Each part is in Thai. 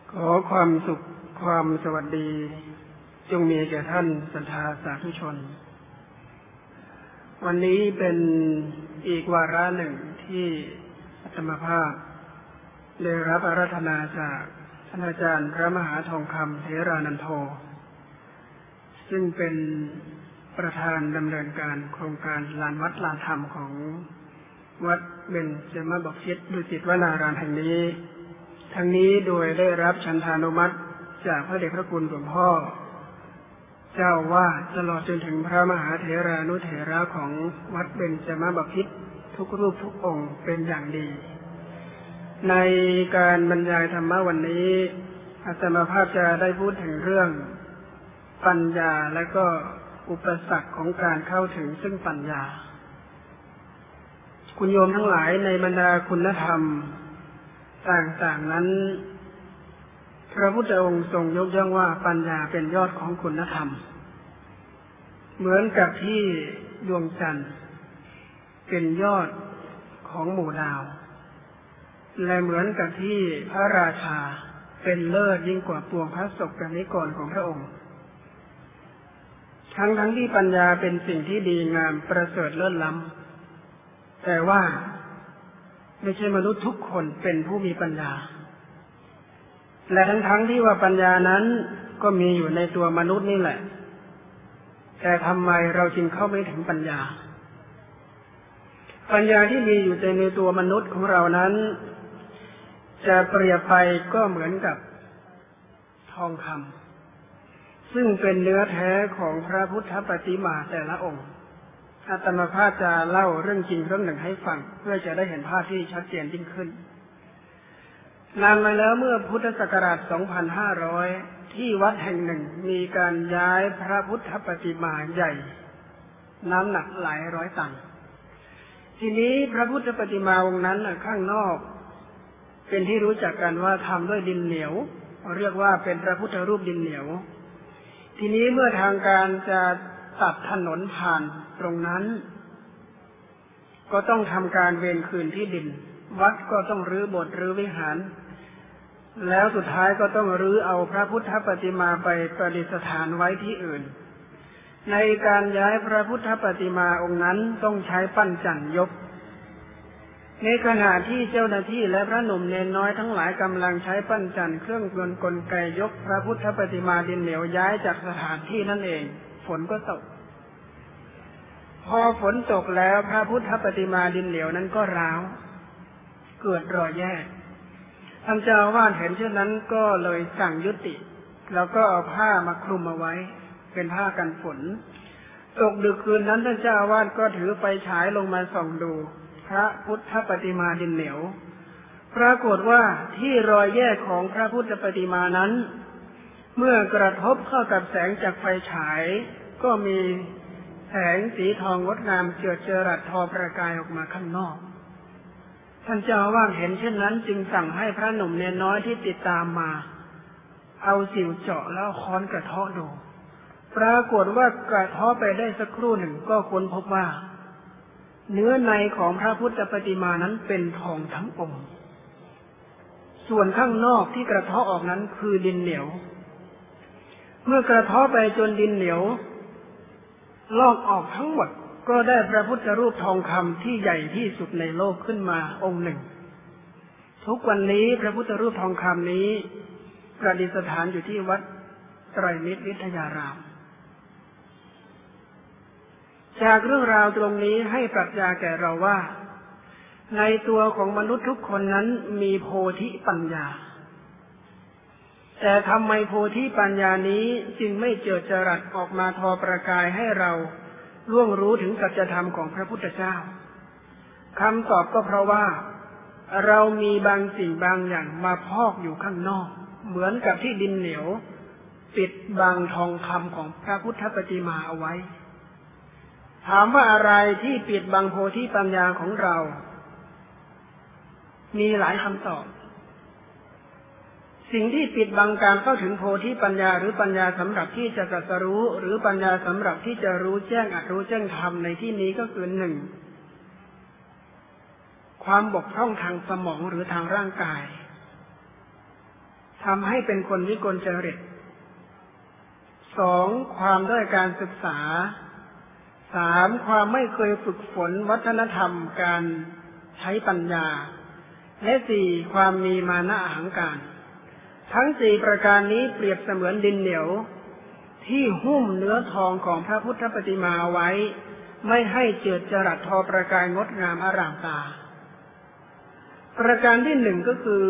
ขอความสุขความสวัสดีจงมีแก่ท่านศรัทธาสาธุชนวันนี้เป็นอีกวาระหนึ่งที่อาตมาภาพได้รับอาราธนาจากท่านอาจารย์พระมหาทองคำเถรานันโทซึ่งเป็นประธานดำเนินการโครงการลานวัดลานธรรมของวัดเบญจมบพิตรดุสิตวนารามแห่งนี้ทั้งนี้โดยได้รับฉันทานุมัติจากพระเดชพระคุณหลวงพ่อเจ้าวาดตลอดจนถึงพระมหาเถรานุเถระของวัดเบญจมบพิตรทุกรูปทุกองค์เป็นอย่างดีในการบรรยายธรรมะวันนี้อาตมาภาพจะได้พูดถึงเรื่องปัญญาและก็อุปสรรคของการเข้าถึงซึ่งปัญญาคุณโยมทั้งหลายในบรรดาคุณธรรมต่างๆนั้นพระพุทธองค์ทรงยกย่องว่าปัญญาเป็นยอดของคุณธรรมเหมือนกับที่ดวงจันทร์เป็นยอดของหมู่ดาวและเหมือนกับที่พระราชาเป็นเลิศยิ่งกว่าปวงพระศกนิกรของพระองค์ทั้งที่ปัญญาเป็นสิ่งที่ดีงามประเสริฐเลิศล้ำแต่ว่าไม่ใช่มนุษย์ทุกคนเป็นผู้มีปัญญาและทั้งที่ว่าปัญญานั้นก็มีอยู่ในตัวมนุษย์นี่แหละแต่ทำไมเราจึงเข้าไม่ถึงปัญญาที่มีอยู่ในตัวมนุษย์ของเรานั้นจะเปรียบไปก็เหมือนกับทองคำซึ่งเป็นเนื้อแท้ของพระพุทธปฏิมาแต่ละองค์อาตมาภาพจะเล่าเรื่องจริงเรื่องหนึ่งให้ฟังเพื่อจะได้เห็นภาพที่ชัดเจนยิ่งขึ้นนานมาแล้วเมื่อพุทธศักราช 2500 ที่วัดแห่งหนึ่งมีการย้ายพระพุทธปฏิมาใหญ่น้ำหนักหลายร้อยตันทีนี้พระพุทธปฏิมาองค์นั้นข้างนอกเป็นที่รู้จักกันว่าทำด้วยดินเหนียวเรียกว่าเป็นพระพุทธรูปดินเหนียวทีนี้เมื่อทางการจะตัดถนนผ่านตรงนั้นก็ต้องทำการเวรคืนที่ดินวัดก็ต้องรื้อโบสถ์รื้อวิหารแล้วสุดท้ายก็ต้องรื้อเอาพระพุทธปฏิมาไปประดิษฐานไว้ที่อื่นในการย้ายพระพุทธปฏิมาองค์นั้นต้องใช้ปั้นจั่นยกในขณะที่เจ้าหน้าที่และพระหนุ่มเนนน้อยทั้งหลายกำลังใช้ปั้นจั่นเครื่องกลไกยกพระพุทธปฏิมาดินเหนียวย้ายจากสถานที่นั่นเองฝนก็ตกพอฝนตกแล้วพระพุทธปฏิมาดินเหนียวนั้นก็ร้าวเกิดรอยแยกท่านเจ้าอาวาสเห็นเช่นนั้นก็เลยสั่งยุติแล้วก็เอาผ้ามาคลุมเอาไว้เป็นผ้ากันฝนตกดึกคืนนั้นท่านเจ้าอาวาสก็ถือไฟฉายลงมาส่องดูพระพุทธปฏิมาดินเหนียวปรากฏว่าที่รอยแยกของพระพุทธปฏิมานั้นเมื่อกระทบเข้ากับแสงจากไฟฉายก็มีแสงสีทองงดงามเจิดจรัสทอประกายออกมาข้างนอกท่านเจ้าอาวาสเห็นเช่นนั้นจึงสั่งให้พระหนุ่มเนนน้อยที่ติดตามมาเอาสิวเจาะแล้วค้อนกระเทาะดูปรากฏว่ากระเทาะไปได้สักครู่หนึ่งก็ค้นพบว่าเนื้อในของพระพุทธปฏิมานั้นเป็นทองทั้งองค์ส่วนข้างนอกที่กระเทาะออกนั้นคือดินเหนียวเมื่อกระเทาะไปจนดินเหนียวลอกออกทั้งหมดก็ได้พระพุทธรูปทองคำที่ใหญ่ที่สุดในโลกขึ้นมาองค์หนึ่งทุกวันนี้พระพุทธรูปทองคำนี้ประดิษฐานอยู่ที่วัดไตรมิตรวิทยารามจากเรื่องราวตรงนี้ให้ปรัชญาแก่เราว่าในตัวของมนุษย์ทุกคนนั้นมีโพธิปัญญาแต่ทำไมโพธิปัญญานี้จึงไม่เจิดจรัสออกมาทอประกายให้เราล่วงรู้ถึงสัจธรรมของพระพุทธเจ้าคำตอบก็เพราะว่าเรามีบางสิ่งบางอย่างมาพอกอยู่ข้างนอกเหมือนกับที่ดินเหนียวปิดบังทองคำของพระพุทธปฏิมาเอาไว้ถามว่าอะไรที่ปิดบังโพธิปัญญาของเรามีหลายคำตอบสิ่งที่ปิดบังการเข้าถึงโพธิปัญญาหรือปัญญาสำหรับที่จะตรัสรู้หรือปัญญาสำหรับที่จะรู้แจ้งอัตรู้แจ้งธรรมในที่นี้ก็คือหนึ่งความบกพร่องทางสมองหรือทางร่างกายทำให้เป็นคนวิกลจริต 2. ความด้อยการศึกษา 3. ความไม่เคยฝึกฝนวัฒนธรรมการใช้ปัญญาและ 4. ความมีมานะอหังการทั้ง4ประการนี้เปรียบเสมือนดินเหนียวที่หุ้มเนื้อทองของพระพุทธปฏิมาไว้ไม่ให้เจิดจรัสทอประกายงดงามอร่ามตาประการที่1ก็คือ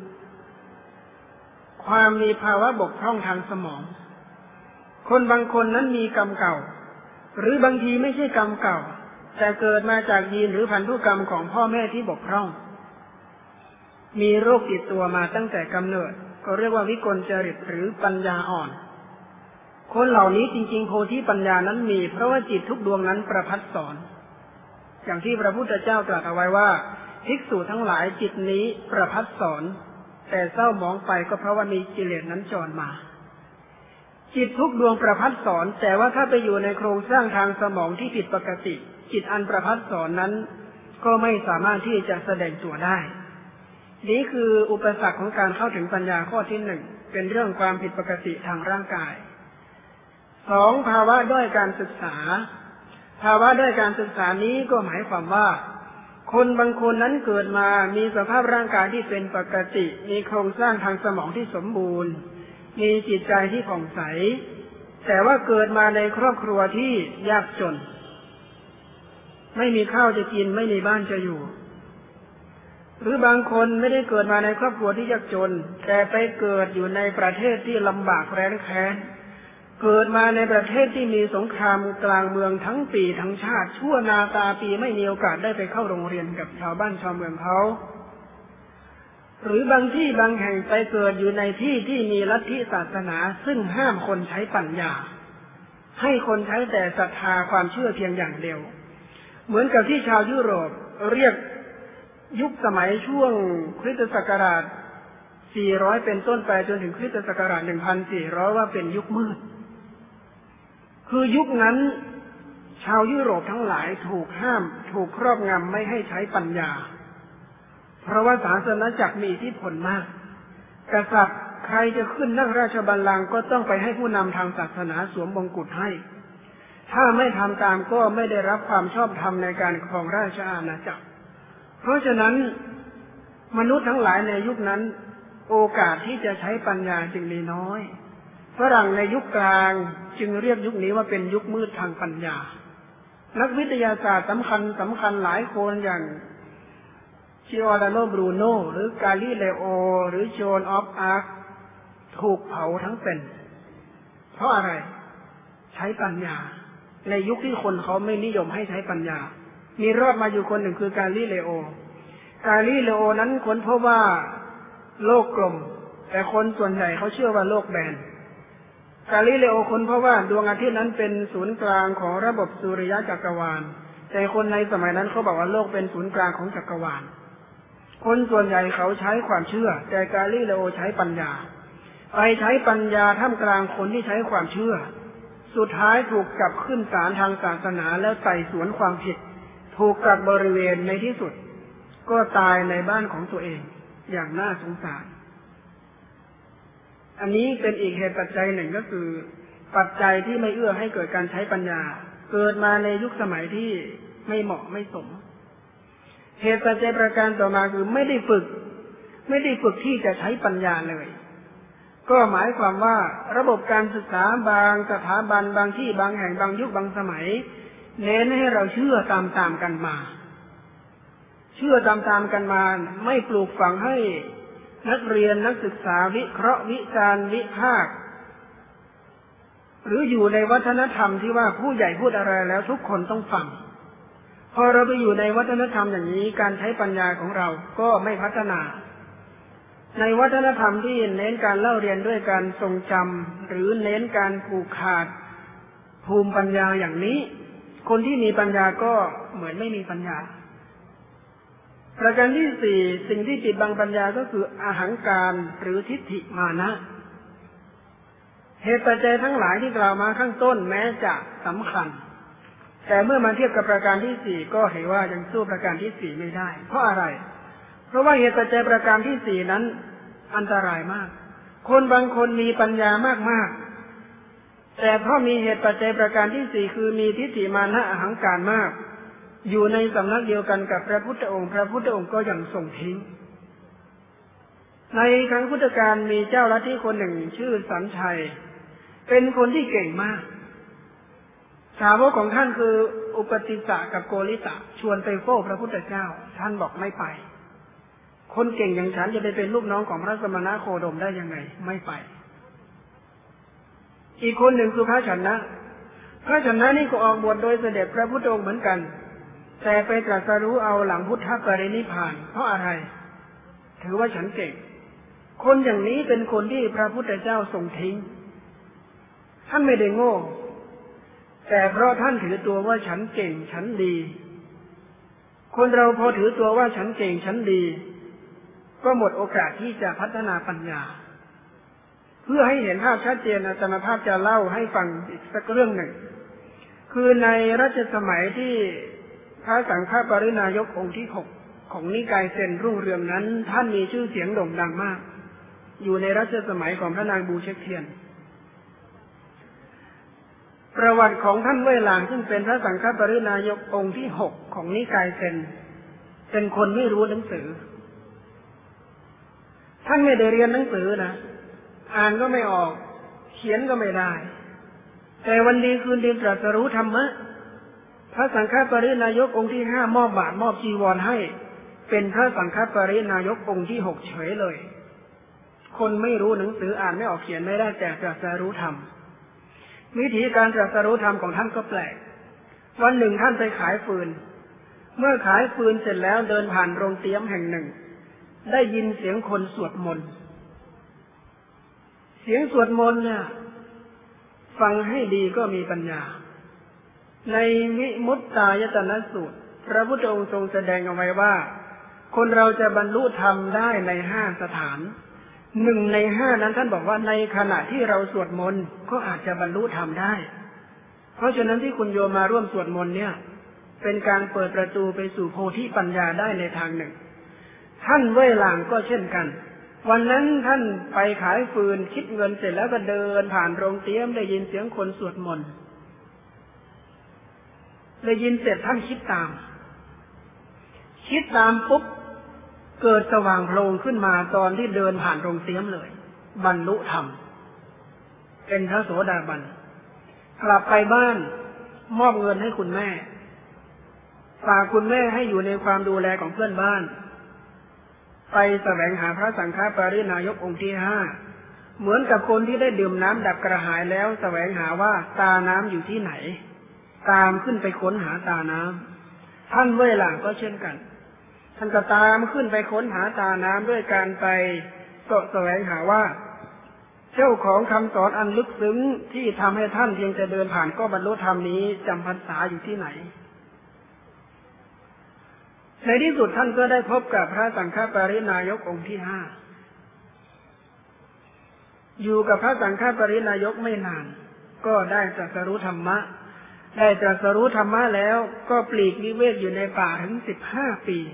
ความมีภาวะบกพร่องทางสมองคนบางคนนั้นมีกรรมเก่าหรือบางทีไม่ใช่กรรมเก่าแต่เกิดมาจากยีนหรือพันธุกรรมของพ่อแม่ที่บกพร่องมีโรคติดตัวมาตั้งแต่กำเนิดก็เรียกว่าวิกลจริตหรือปัญญาอ่อนคนเหล่านี้จริงๆโพธิปัญญานั้นมีเพราะว่าจิตทุกดวงนั้นประพัดสอนอย่างที่พระพุทธเจ้าตรัสเอาไว้ว่าภิกษุทั้งหลายจิตนี้ประพัดสอนแต่เศร้าหมองไปก็เพราะว่ามีกิเลสนั้นจรมาจิตทุกดวงประพัดสอนแต่ว่าถ้าไปอยู่ในโครงสร้างทางสมองที่ผิดปกติจิตอันประพัดสอนนั้นก็ไม่สามารถที่จะแสดงตัวได้นี่คืออุปสรรคของการเข้าถึงปัญญาข้อที่1เป็นเรื่องความผิดปกติทางร่างกาย 2. ภาวะด้อยการศึกษาภาวะด้อยการศึกษานี้ก็หมายความว่าคนบางคนนั้นเกิดมามีสภาพร่างกายที่เป็นปกติมีโครงสร้างทางสมองที่สมบูรณ์มีจิตใจที่ผ่องใสแต่ว่าเกิดมาในครอบครัวที่ยากจนไม่มีข้าวจะกินไม่มีบ้านจะอยู่หรือบางคนไม่ได้เกิดมาในครอบครัวที่ยากจนแต่ไปเกิดอยู่ในประเทศที่ลำบากแร้นแค้นเกิดมาในประเทศที่มีสงครามกลางเมืองทั้งปีทั้งชาติชั่วนาตาปีไม่มีโอกาสได้ไปเข้าโรงเรียนกับชาวบ้านชาวเมืองเขาหรือบางที่บางแห่งไปเกิดอยู่ในที่ที่มีลัทธิศาสนาซึ่งห้ามคนใช้ปัญญาให้คนใช้แต่ศรัทธาความเชื่อเพียงอย่างเดียวเหมือนกับที่ชาวยุโรปเรียกยุคสมัยช่วงคริสตศักราช400เป็นต้นไปจนถึงคริสตศักราช1400ว่าเป็นยุคมืดคือยุคนั้นชาวยุโรปทั้งหลายถูกห้ามถูกครอบงำไม่ให้ใช้ปัญญาเพราะว่าศาสนาจักรมีอิทธิพลมากกษัตริย์ใครจะขึ้นนั่งราชบัลลังก์ก็ต้องไปให้ผู้นำทางศาสนาสวมมงกุฎให้ถ้าไม่ทำตามก็ไม่ได้รับความชอบธรรมในการครองราชอาณาจักรเพราะฉะนั้นมนุษย์ทั้งหลายในยุคนั้นโอกาสที่จะใช้ปัญญาจึงมีน้อยฝรั่งในยุคกลางจึงเรียกยุคนี้ว่าเป็นยุคมืดทางปัญญานักวิทยาศาสตร์สำคัญหลายคนอย่างจิโอดาโนบรูโนหรือกาลิเลโอหรือโจนออฟอาร์คถูกเผาทั้งเป็นเพราะอะไรใช้ปัญญาในยุคที่คนเขาไม่นิยมให้ใช้ปัญญามีรอดมาอยู่คนหนึ่งคือกาลิเลโอนั้นค้นพบว่าโลกกลมแต่คนส่วนใหญ่เขาเชื่อว่าโลกแบนกาลิเลโอค้นพบว่าดวงอาทิตย์นั้นเป็นศูนย์กลางของระบบสุริยะจักรวาลแต่คนในสมัยนั้นเขาบอกว่าโลกเป็นศูนย์กลางของจักรวาลคนส่วนใหญ่เขาใช้ความเชื่อแต่กาลิเลโอใช้ปัญญาไปใช้ปัญญาท่ามกลางคนที่ใช้ความเชื่อสุดท้ายถูกจับขึ้นศาลทางศาสนาแล้วไต่สวนความผิดถูกกักบริเวณในที่สุดก็ตายในบ้านของตัวเองอย่างน่าสงสารอันนี้เป็นอีกเหตุปัจจัยหนึ่งก็คือปัจจัยที่ไม่เอื้อให้เกิดการใช้ปัญญาเกิดมาในยุคสมัยที่ไม่เหมาะไม่สมเหตุปัจจัยประการต่อมาคือไม่ได้ฝึกที่จะใช้ปัญญาเลยก็หมายความว่าระบบการศึกษาบางสถาบันบางที่บางแห่งบางยุคบางสมัยเน้นให้เราเชื่อตามกันมาไม่ปลูกฝังให้นักเรียนนักศึกษาวิเคราะห์วิจารณ์วิพากษ์หรืออยู่ในวัฒนธรรมที่ว่าผู้ใหญ่พูดอะไรแล้วทุกคนต้องฟังพอเราไปอยู่ในวัฒนธรรมอย่างนี้การใช้ปัญญาของเราก็ไม่พัฒนาในวัฒนธรรมที่เน้นการเล่าเรียนด้วยการทรงจำหรือเน้นการผูกขาดภูมิปัญญาอย่างนี้คนที่มีปัญญาก็เหมือนไม่มีปัญญาประการที่4สิ่งที่ปิดบังปัญญาก็คืออหังการหรือทิฏฐิมานะเหตุปัจจัยทั้งหลายที่กล่าวมาข้างต้นแม้จะสำคัญแต่เมื่อมาเทียบกับประการที่4ก็เห็นว่ายังสู้ประการที่4ไม่ได้เพราะอะไรเพราะว่าเหตุปัจจัยประการที่4นั้นอันตรายมากคนบางคนมีปัญญามากๆแต่เพราะมีเหตุปัจจัยประการที่สี่คือมีทิฏฐิมานะอหังการมากอยู่ในสำนักเดียวกันกับพระพุทธองค์พระพุทธองค์ก็ยังส่งทิ้งในครั้งพุทธกาลมีเจ้าลัทธิคนหนึ่งชื่อสัญชัยเป็นคนที่เก่งมากสาวกของท่านคืออุปติสสะกับโกริตะชวนไปเฝ้าพระพุทธเจ้าท่านบอกไม่ไปคนเก่งอย่างฉันจะไปเป็นลูกน้องของพระสมณโคดมได้ยังไงไม่ไปอีกคนหนึ่งคือพระชนะพระชนะนี่ก็ออกบวชโดยเสด็จพระพุทธองค์เหมือนกันแต่ไปตรัสรู้เอาหลังพุทธปรินิพพานเพราะอะไรถือว่าฉันเก่งคนอย่างนี้เป็นคนที่พระพุทธเจ้าทรงทิ้งท่านไม่ได้โง่แต่เพราะท่านถือตัวว่าฉันเก่งฉันดีคนเราพอถือตัวว่าฉันเก่งฉันดีก็หมดโอกาสที่จะพัฒนาปัญญาเพื่อให้เห็นภาพชัดเจนอาจารย์ภาพจะเล่าให้ฟังอีกสักเรื่องหนึ่งคือในรัชสมัยที่พระสังฆปรินายกองค์ที่หกของนิกายเซนรุ่งเรืองนั้นท่านมีชื่อเสียงโด่งดังมากอยู่ในรัชสมัยของพระนางบูเช็คเทียนประวัติของท่านเว่ยหลางซึ่งเป็นพระสังฆปรินายกองค์ที่หกของนิกายเซนเป็นคนไม่รู้หนังสือท่านไม่ได้เรียนหนังสือนะอ่านก็ไม่ออกเขียนก็ไม่ได้แต่วันดีคืนดีตรัสรู้ธรรมะพระสังฆปรินายกองค์ที่ห้ามอบบาตรมอบจีวรให้เป็นพระสังฆปรินายกองค์ที่หกเฉยเลยคนไม่รู้หนังสืออ่านไม่ออกเขียนไม่ได้แต่ตรัสรู้ธรรมวิธีการตรัสรู้ธรรมของท่านก็แปลกวันหนึ่งท่านไปขายฟืนเมื่อขายฟืนเสร็จแล้วเดินผ่านโรงเตี๋ยมแห่งหนึ่งได้ยินเสียงคนสวดมนต์เสียงสวดมนต์เนี่ยฟังให้ดีก็มีปัญญาในวิมุตตายตนะสูตรพระพุทธองค์ทรงแสดงเอาไว้ว่าคนเราจะบรรลุธรรมได้ในห้าสถานหนึ่งในห้านั้นท่านบอกว่าในขณะที่เราสวดมนต์ก็อาจจะบรรลุธรรมได้เพราะฉะนั้นที่คุณโยมมาร่วมสวดมนต์เนี่ยเป็นการเปิดประตูไปสู่โพธิปัญญาได้ในทางหนึ่งท่านเว่ยหลางก็เช่นกันวันนั้นท่านไปขายฟืนคิดเงินเสร็จแล้วก็เดินผ่านโรงเตี๋ยมได้ยินเสียงคนสวดมนต์ได้ยินเสร็จท่านคิดตามปุ๊บเกิดสว่างโพลงขึ้นมาตอนที่เดินผ่านโรงเตี๋ยมเลยบรรลุธรรมเป็นพระโสดาบันกลับไปบ้านมอบเงินให้คุณแม่ฝากคุณแม่ให้อยู่ในความดูแลของเพื่อนบ้านไปแสวงหาพระสังฆปรินายกองค์ที่ห้าเหมือนกับคนที่ได้ดื่มน้ำดับกระหายแล้วแสวงหาว่าตาน้ำอยู่ที่ไหนตามขึ้นไปค้นหาตาน้ำท่านเว่ยหลางก็เช่นกันท่านก็ตามขึ้นไปค้นหาตาน้ำด้วยการไปแสวงหาว่าเจ้าของคำสอนอันลึกซึ้งที่ทำให้ท่านเพียงแต่เดินผ่านก็บรรลุธรรมนี้จำพรรษาอยู่ที่ไหนในที่สุดท่านก็ได้พบกับพระสังฆปรินายกองค์ที่ห้าอยู่กับพระสังฆปรินายกไม่นานก็ได้ตรัสรู้ธรรมะแล้วก็ปลีกวิเวกอยู่ในป่าถึง15 ปี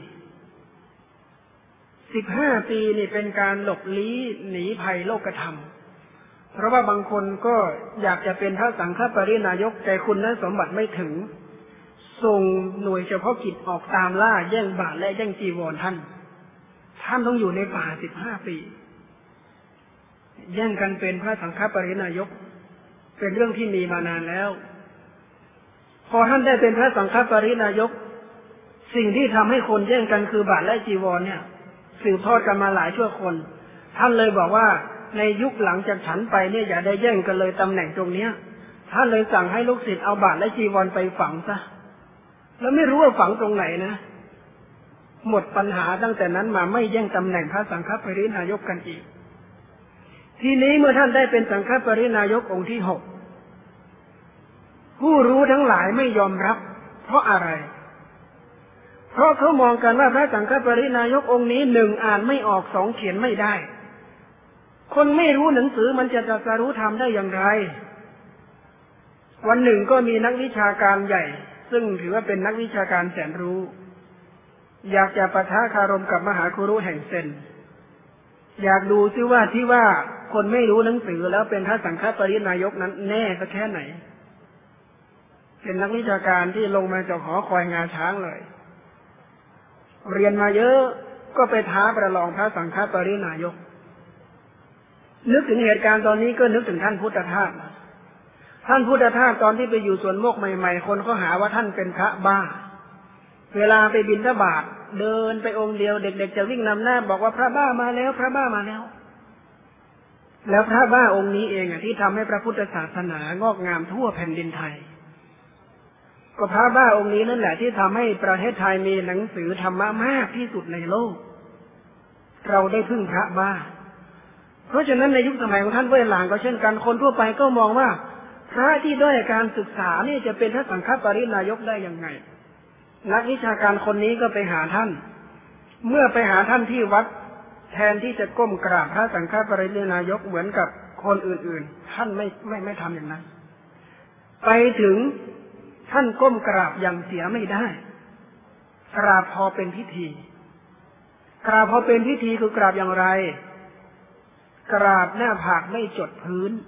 นี่เป็นการหลบลี้หนีภัยโลกธรรมเพราะว่าบางคนก็อยากจะเป็นพระสังฆปรินายกแต่คุณสมบัติไม่ถึงส่งหน่วยเฉพาะกิจออกตามล่าแย่งบาตรและแย่งจีวรท่านต้องอยู่ในป่า15 ปีแย่งกันเป็นพระสังฆปรินายกเป็นเรื่องที่มีมานานแล้วพอท่านได้เป็นพระสังฆปรินายกสิ่งที่ทำให้คนแย่งกันคือบาตรและจีวรเนี่ยสืบทอดกันมาหลายชั่วคนท่านเลยบอกว่าในยุคหลังจากฉันไปเนี่ยอย่าได้แย่งกันเลยตำแหน่งตรงเนี้ยท่านเลยสั่งให้ลูกศิษย์เอาบาตรและจีวรไปฝังซะแล้วไม่รู้ว่าฝังตรงไหนนะหมดปัญหาตั้งแต่นั้นมาไม่แย่งตำแหน่งพระสังฆปรินายกกันอีกทีนี้เมื่อท่านได้เป็นสังฆปรินายกองค์ที่หกผู้รู้ทั้งหลายไม่ยอมรับเพราะอะไรเพราะเขามองกันว่าพระสังฆปรินายกองค์นี้หนึ่งอ่านไม่ออกสองเขียนไม่ได้คนไม่รู้หนังสือมันจะตรัสรู้ธรรมได้อย่างไรวันหนึ่งก็มีนักวิชาการใหญ่ซึ่งถือว่าเป็นนักวิชาการแสนรู้อยากจะปะทะคารมกับมหาคุรุแห่งเซนอยากดูซิว่าที่ว่าคนไม่รู้หนังสือแล้วเป็นพระสังฆปรินายกนั้นแน่สักแค่ไหนเป็นนักวิชาการที่ลงมาจากหอคอยงาช้างเลยเรียนมาเยอะก็ไปท้าประลองพระสังฆปรินายกนึกถึงเหตุการณ์ตอนนี้ก็นึกถึงท่านพุทธทาสท่านพุทธทาสตอนที่ไปอยู่สวนโมกใหม่ๆคนก็หาว่าท่านเป็นพระบ้าเวลาไปบิณฑบาตเดินไปองค์เดียวเด็กๆจะวิ่งนำหน้าบอกว่าพระบ้ามาแล้วพระบ้ามาแล้วแล้วพระบ้าองค์นี้เองที่ทำให้พระพุทธศาสนางอกงามทั่วแผ่นดินไทยก็พระบ้าองค์นี้นั่นแหละที่ทำให้ประเทศไทยมีหนังสือธรรมะมากที่สุดในโลกเราได้พึ่งพระบ้าเพราะฉะนั้นในยุคสมัยของท่านเวลางก็เช่นกันคนทั่วไปก็มองว่าพระที่ด้อยการศึกษานี่จะเป็นพระสังฆปรินายกได้ยังไงนักวิชาการคนนี้ก็ไปหาท่านเมื่อไปหาท่านที่วัดแทนที่จะก้มกราบพระสังฆปรินายกเหมือนกับคนอื่นๆท่านไม่ทำอย่างนั้นไปถึงท่านก้มกราบอย่างเสียไม่ได้กราบพอเป็นพิธีกราบพอเป็นพิธีคือกราบอย่างไรกราบหน้าผากไม่จดพื้น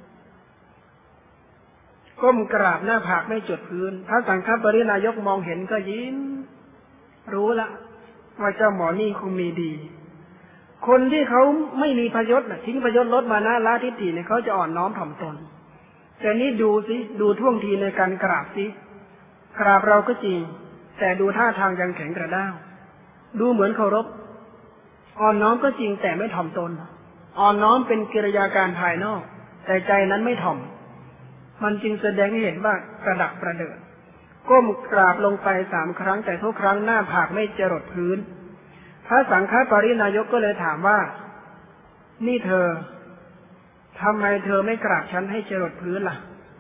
ก้มกราบหน้าผากไม่จดพื้นพระสังฆปรินายกมองเห็นก็ยิ้มรู้ละว่าเจ้าหมอนี่คงมีดีคนที่เขาไม่มีพยศทิ้งพยศลดมานะละทิฏฐิเนี่ยเขาจะอ่อนน้อมถ่อมตนแต่นี่ดูสิดูท่วงทีในการกราบสิกราบเราก็จริงแต่ดูท่าทางยังแข็งกระด้างดูเหมือนเคารพอ่อนน้อมก็จริงแต่ไม่ถ่อมตนอ่อนน้อมเป็นกิริยาการภายนอกแต่ใจนั้นไม่ถ่อมมันจึงแสดงให้เห็นว่าประดักประเดิดก้มกราบลงไป3 ครั้งแต่ทุกครั้งหน้าผากไม่จรดพื้นพระสังฆปรินายกก็เลยถามว่านี่เธอทำไมเธอไม่กราบฉันให้จรดพื้นล่ะ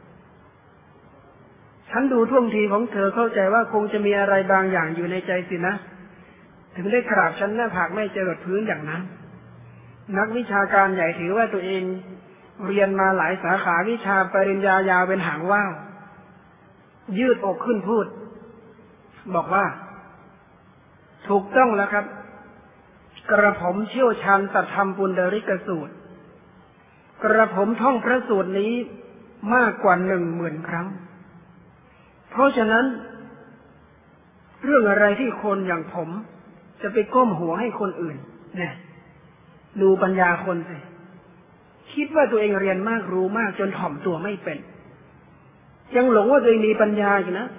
ฉันดูท่วงทีของเธอเข้าใจว่าคงจะมีอะไรบางอย่างอยู่ในใจสินะถึงได้กราบฉันหน้าผากไม่จรดพื้นอย่างนั้นนักวิชาการใหญ่ถือว่าตัวเองเรียนมาหลายสาขาวิชาปริญญายาวเป็นหางว่าวยืดอกขึ้นพูดบอกว่าถูกต้องแล้วครับกระผมเชี่ยวชาญสัทธรรมปุณณริกสูตรกระผมท่องพระสูตรนี้มากกว่า10,000 ครั้งเพราะฉะนั้นเรื่องอะไรที่คนอย่างผมจะไปก้มหัวให้คนอื่นเนี่ยดูปัญญาคนสิคิดว่าตัวเองเรียนมากรู้มากจนถ่อมตัวไม่เป็นยังหลงว่าตัวเองมีปัญญาอยู่นะ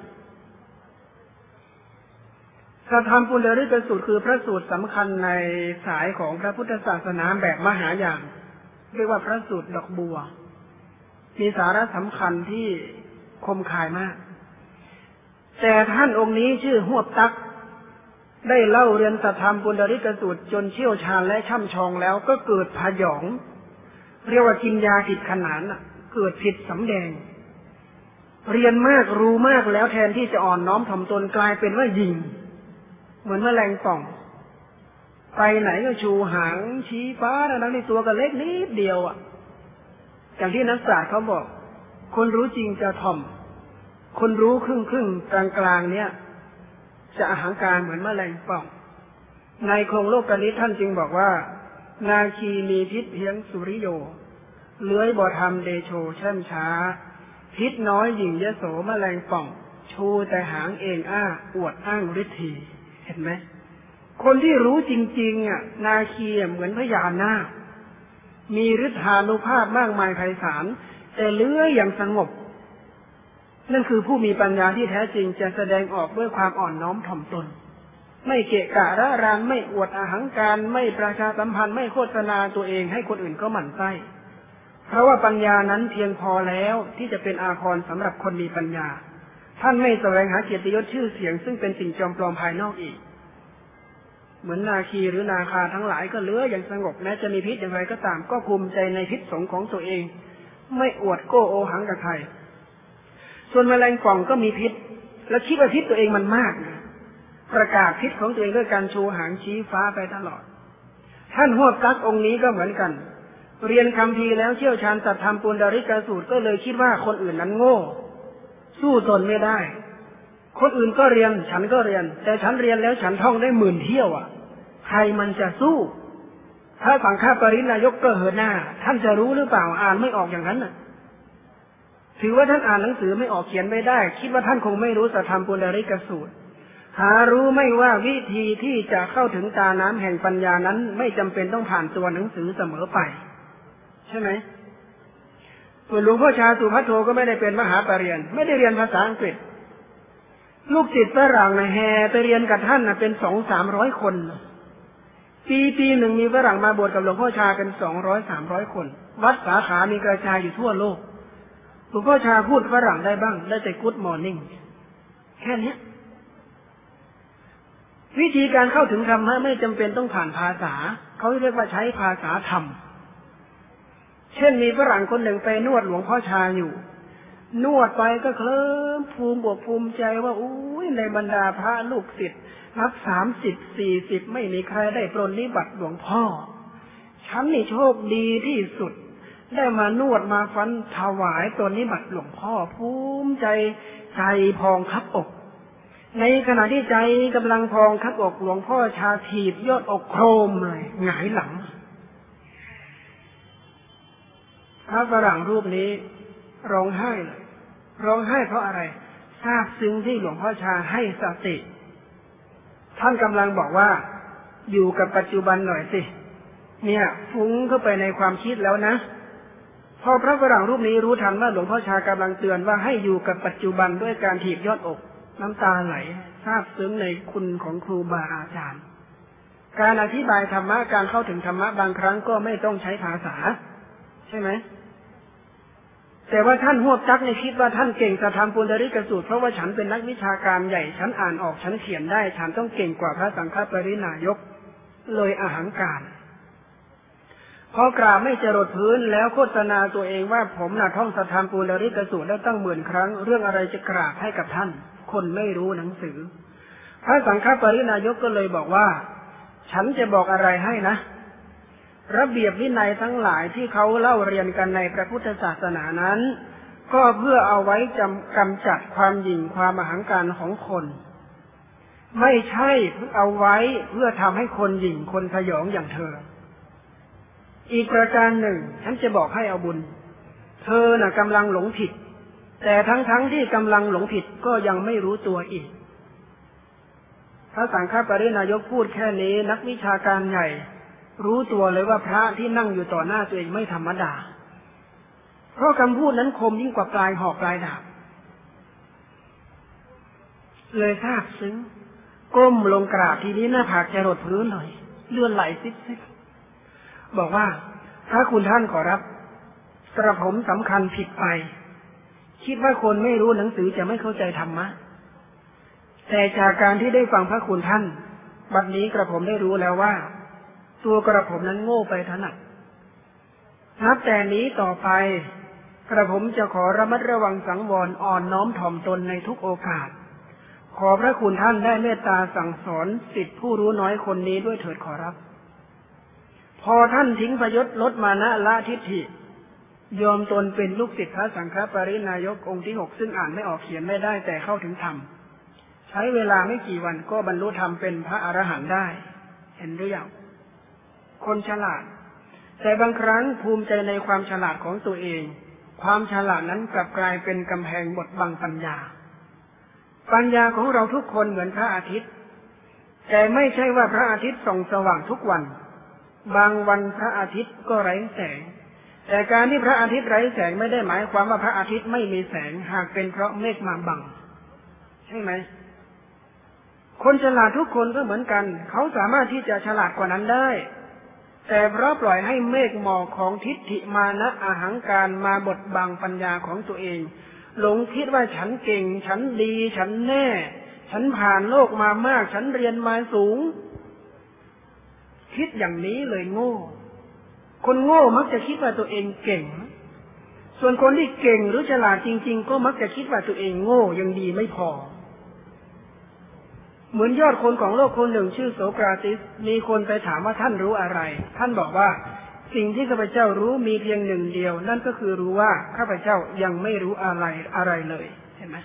สัทธรรมปุณณริกสูตรคือพระสูตรสำคัญในสายของพระพุทธศาสนาแบบมหายานเรียกว่าพระสูตรดอกบัวมีสาระสำคัญที่คมคายมากแต่ท่านองค์นี้ชื่อหวบตักได้เล่าเรียนสัทธรรมปุณณริกสูตรจนเชี่ยวชาญและช่ำชองแล้วก็เกิดพยองเรียกว่ากินยาผิดขนานเกิดผิดสำแดงเรียนมากรู้มากแล้วแทนที่จะอ่อนน้อมถ่อมตนกลายเป็นว่ายิงเหมือนแมลงป่องไปไหนก็ชูหางชี้ฟ้าทั้งที่ตัวก็เล็กนิดเดียวอย่างที่นักปราชญ์เขาบอกคนรู้จริงจะถ่อมคนรู้ครึ่งกลางเนี่ยจะอหังการเหมือนแมลงป่องในโครงโลกนิท่านจึงบอกว่านาคีมีพิษเพียงสุริโยเลื้อยบ่ทำเดโชแช่มช้าพิษน้อยหยิ่งยโสแมลงป่องชูแต่หางเองอวดอ้างฤทธิ์เห็นไหมคนที่รู้จริงๆนาคีเหมือนพญานาคมีฤทธานุภาพมากมายไพศาลแต่เลื้อยอย่างสงบนั่นคือผู้มีปัญญาที่แท้จริงจะแสดงออกด้วยความอ่อนน้อมถ่อมตนไม่เกะกะระรานไม่อวดอหังการไม่ประชาสัมพันธ์ไม่โฆษณาตัวเองให้คนอื่นก็หมั่นไส้เพราะว่าปัญญานั้นเพียงพอแล้วที่จะเป็นอาภรณ์สำหรับคนมีปัญญาท่านไม่แสวงหาเกียรติยศชื่อเสียงซึ่งเป็นสิ่งจอมปลอมภายนอกอีกเหมือนนาคีหรือนาคาทั้งหลายก็เลื้อยอย่างสงบแม้จะมีพิษอย่างไรก็ตามก็ภูมิใจในพิษสงของตัวเองไม่อวดโก้โอหังกับใครส่วนแมลงป่องก็มีพิษแล้วคิดว่าพิษตัวเองมันมากประกาศพิษของตัวเองด้วยการชูหางชี้ฟ้าไปตลอดท่านหวบตักองค์นี้ก็เหมือนกันเรียนคัมภีร์แล้วเชี่ยวชาญสัทธรรมปุณณริกสูตรก็เลยคิดว่าคนอื่นนั้นโง่สู้ตนไม่ได้คนอื่นก็เรียนฉันก็เรียนแต่ฉันเรียนแล้วฉันท่องได้10,000 เที่ยวใครมันจะสู้พระสังฆปรินายกก็เหินหน้าท่านจะรู้หรือเปล่าอ่านไม่ออกอย่างนั้นน่ะถือว่าท่านอ่านหนังสือไม่ออกเขียนไม่ได้คิดว่าท่านคงไม่รู้สัทธรรมปุณณริกสูตรหารู้ไม่ว่าวิธีที่จะเข้าถึงตาน้ำแห่งปัญญานั้นไม่จำเป็นต้องผ่านตัวหนังสือเสมอไปใช่ไหมส่วนหลวงพ่อชาสุภัทโทก็ไม่ได้เป็นมหาปรริญญาไม่ได้เรียนภาษาอังกฤษลูกศิษย์ฝรั่งนะแห่ไปเรียนกับท่านนะเป็น200-300 คนปีหนึ่งมีฝรั่งมาบวชกับหลวงพ่อชาเป็น200-300 คนวัดสาขามีกระจายอยู่ทั่วโลกหลวงพ่อชาพูดฝรั่งได้บ้างได้แต่ Good morning แค่นี้วิธีการเข้าถึงธรรมะไม่จำเป็นต้องผ่านภาษาเขาเรียกว่าใช้ภาษาธรรมเช่นมีฝรั่งคนหนึ่งไปนวดหลวงพ่อชาอยู่นวดไปก็เคลิ้มภูมิอกภูมิใจว่าอุ้ยในบรรดาพระลูกศิษย์นับ30-40ไม่มีใครได้ปรนนิบัติหลวงพ่อฉันนี่โชคดีที่สุดได้มานวดมาฟันถวายปรนนิบัติหลวงพ่อภูมิใจใจพองคับอกในขณะที่ใจกำลังพองคับอกหลวงพ่อชาถีบยอดอกโครมเลยหงายหลังพระฝรั่งรูปนี้ร้องไห้เลยร้องไห้เพราะอะไรทราบซึ้งที่หลวงพ่อชาให้สติท่านกำลังบอกว่าอยู่กับปัจจุบันหน่อยสิเนี่ยฟุ้งเข้าไปในความคิดแล้วนะพอพระฝรั่งรูปนี้รู้ทันว่าหลวงพ่อชากำลังเตือนว่าให้อยู่กับปัจจุบันด้วยการถีบยอดอกน้ำตาไหลทราบซึ้งในคุณของครูบาอาจารย์การอธิบายธรรมะการเข้าถึงธรรมะบางครั้งก็ไม่ต้องใช้ภาษาใช่ไหมแต่ว่าท่านหวบจักในคิดว่าท่านเก่งสัทธรรมปุณณริกสูตรเพราะว่าฉันเป็นนักวิชาการใหญ่ฉันอ่านออกฉันเขียนได้ฉันต้องเก่งกว่าพระสังฆปรินายกเลยอหังการพอกราบไม่จรดพื้นแล้วโฆษณาตัวเองว่าผมน่ะท่องสัทธรรมปุณณริกสูตรได้ตั้ง10,000 ครั้งเรื่องอะไรจะกราบให้กับท่านคนไม่รู้หนังสือพระสังฆปรินายกก็เลยบอกว่าฉันจะบอกอะไรให้นะระเบียบวินัยทั้งหลายที่เขาเล่าเรียนกันในพระพุทธศาสนานั้นก็เพื่อเอาไว้กำจัดความหยิ่งความอหังการของคนไม่ใช่เอาไว้เพื่อทำให้คนหยิ่งคนสยองอย่างเธออีกประการหนึ่งฉันจะบอกให้เอาบุญเธอน่ะกำลังหลงผิดแต่ทั้งที่กำลังหลงผิดก็ยังไม่รู้ตัวอีกพระสังฆปรินายกพูดแค่นี้นักวิชาการใหญ่รู้ตัวเลยว่าพระที่นั่งอยู่ต่อหน้าตัวเองไม่ธรรมดาเพราะคำพูดนั้นคมยิ่งกว่าปลายหอกปลายดาบเลยทราบซึ้งก้มลงกราบทีนี้หน้าผากจะรดพื้นหน่อยเลื่อนไหลซิบบอกว่าถ้าคุณท่านขอรับกระผมสำคัญผิดไปคิดว่าคนไม่รู้หนังสือจะไม่เข้าใจธรรมะแต่จากการที่ได้ฟังพระคุณท่านบัดนี้กระผมได้รู้แล้วว่าตัวกระผมนั้นโง่ไปถนัดนับแต่นี้ต่อไปกระผมจะขอระมัดระวังสังวรอ่อนน้อมถ่อมตนในทุกโอกาสขอพระคุณท่านได้เมตตาสั่งสอนศิษย์ผู้รู้น้อยคนนี้ด้วยเถิดขอรับพอท่านทิ้งพยศลดมานะละทิฏฐิยอมตนเป็นลูกศิษย์พระสังฆปรินายกองค์ที่6ซึ่งอ่านไม่ออกเขียนไม่ได้แต่เข้าถึงธรรมใช้เวลาไม่กี่วันก็บรรลุธรรมเป็นพระอรหันต์ได้เห็นหรือยังคนฉลาดแต่บางครั้งภูมิใจในความฉลาดของตัวเองความฉลาดนั้นกลับกลายเป็นกำแพงบดบังปัญญาของเราทุกคนเหมือนพระอาทิตย์แต่ไม่ใช่ว่าพระอาทิตย์ส่องสว่างทุกวันบางวันพระอาทิตย์ก็ไร้แสงแต่การที่พระอาทิตย์ไร้แสงไม่ได้หมายความว่าพระอาทิตย์ไม่มีแสงหากเป็นเพราะเมฆมาบังใช่ไหมคนฉลาดทุกคนก็เหมือนกันเขาสามารถที่จะฉลาดกว่านั้นได้แต่เพราะปล่อยให้เมฆหมอกของทิฏฐิมานะอหังการมาบดบังปัญญาของตัวเองหลงคิดว่าฉันเก่งฉันดีฉันแน่ฉันผ่านโลกมามากฉันเรียนมาสูงคิดอย่างนี้เลยโง่คนโง่มักจะคิดว่าตัวเองเก่งส่วนคนที่เก่งหรือฉลาดจริงๆก็มักจะคิดว่าตัวเองโง่ยังดีไม่พอเหมือนยอดคนของโลกคนหนึ่งชื่อโสกราติสมีคนไปถามว่าท่านรู้อะไรท่านบอกว่าสิ่งที่ข้าพเจ้ารู้มีเพียงหนึ่งเดียวนั่นก็คือรู้ว่าข้าพเจ้ายังไม่รู้อะไรเลยเห็นไหม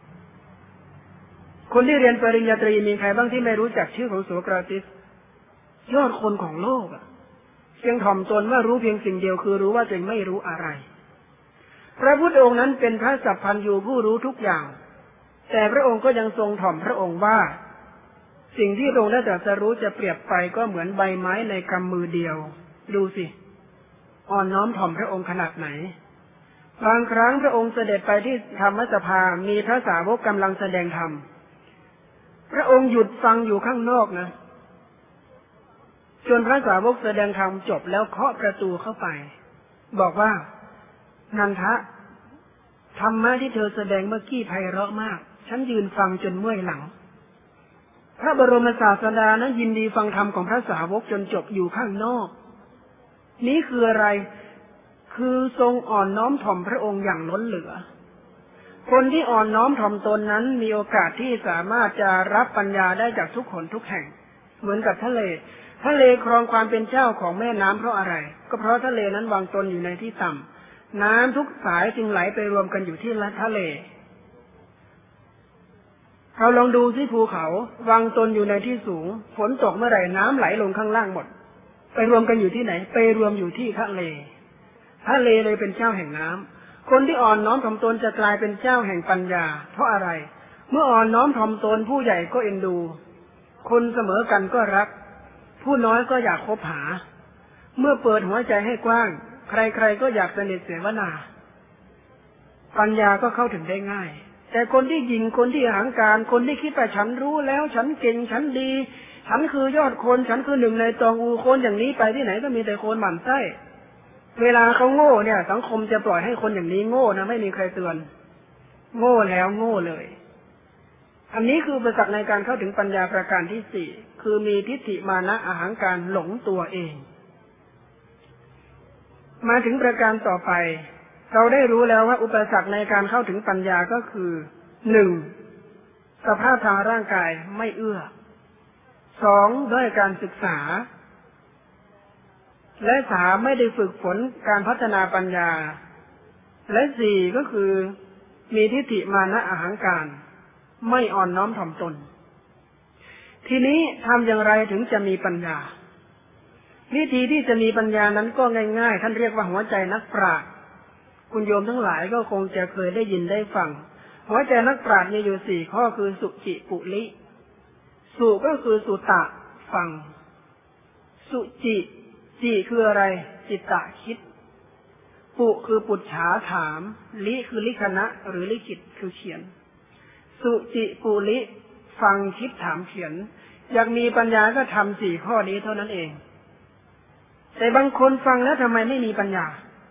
คนที่เรียนปริญญาตรีมีใครบ้างที่ไม่รู้จักชื่อของโสกราติสยอดคนของโลกเพียงถ่อมตนว่ารู้เพียงสิ่งเดียวคือรู้ว่าตัวเองไม่รู้อะไรพระพุทธองค์นั้นเป็นพระสัพพัญญูผู้รู้ทุกอย่างแต่พระองค์ก็ยังทรงถ่อมพระองค์ว่าสิ่งที่พระองค์ได้ตรัสรู้จะเปรียบไปก็เหมือนใบไม้ในกำมือเดียวดูสิอ่อนน้อมถ่อมพระองค์ขนาดไหนบางครั้งพระองค์เสด็จไปที่ธรรมสภามีพระสาวกกำลังแสดงธรรมพระองค์หยุดฟังอยู่ข้างนอกนะจนพระสาวกแสดงธรรมจบแล้วเคาะประตูเข้าไปบอกว่านันทะธรรมะที่เธอแสดงเมื่อกี้ไพเราะมากฉันยืนฟังจนเมื่อยหลังพระบรมศาสดานั้นยินดีฟังธรรมของพระสาวกจนจบอยู่ข้างนอกนี้คืออะไรคือทรงอ่อนน้อมถ่อมพระองค์อย่างล้นเหลือคนที่อ่อนน้อมถ่อมตนนั้นมีโอกาสที่สามารถจะรับปัญญาได้จากทุกคนทุกแห่งเหมือนกับทะเลครองความเป็นเจ้าของแม่น้ำเพราะอะไรก็เพราะทะเลนั้นวางตนอยู่ในที่ต่ำน้ำทุกสายจึงไหลไปรวมกันอยู่ที่ทะเลเราลองดูที่ภูเขาวางตนอยู่ในที่สูงฝนตกเมื่อไหร่น้ำไหลลงข้างล่างหมดไปรวมกันอยู่ที่ไหนไปรวมอยู่ที่ทะเลเลยเป็นเจ้าแห่งน้ำคนที่อ่อนน้อมถ่อมตนจะกลายเป็นเจ้าแห่งปัญญาเพราะอะไรเมื่ออ่อนน้อมถ่อมตนผู้ใหญ่ก็เอ็นดูคนเสมอกันก็รักผู้น้อยก็อยากคบหาเมื่อเปิดหัวใจให้กว้างใครๆก็อยากสนิทเสวนาปัญญาก็เข้าถึงได้ง่ายแต่คนที่หยิ่งคนที่อหังการคนที่คิดว่าฉันรู้แล้วฉันเก่งฉันดีฉันคือยอดคนฉันคือหนึ่งในตองอูคนอย่างนี้ไปที่ไหนก็มีแต่คนหมั่นไส้เวลาเขาโง่เนี่ยสังคมจะปล่อยให้คนอย่างนี้โง่นะไม่มีใครเตือนโง่แล้วโง่เลยอันนี้คืออุปสรรคในการเข้าถึงปัญญาประการที่สี่คือมีทิฏฐิมานะอหังการหลงตัวเองมาถึงประการต่อไปเราได้รู้แล้วว่าอุปสรรคในการเข้าถึงปัญญาก็คือหนึ่งสภาพทางร่างกายไม่เอื้อสองด้วยการศึกษาและสามไม่ได้ฝึกฝนการพัฒนาปัญญาและสี่ก็คือมีทิฏฐิมานะอหังการไม่อ่อนน้อมถ่อมตนทีนี้ทำอย่างไรถึงจะมีปัญญาวิธีที่จะมีปัญญานั้นก็ง่ายๆท่านเรียกว่าหัวใจนักปราชญ์คุณโยมทั้งหลายก็คงจะเคยได้ยินได้ฟังหัวใจนักปราชญ์มีอยู่สี่ข้อคือสุจิปุลิสุก็คือสุตะฟังสุจิคืออะไรจิตตะคิดปุคือปุจฉาถามลิคือลิขณะหรือลิขิตคือเขียนสุจิปุลิฟังคิดถามเขียนอยากมีปัญญาก็ทำสี่ข้อนี้เท่านั้นเองแต่บางคนฟังแล้วทำไมไม่มีปัญญา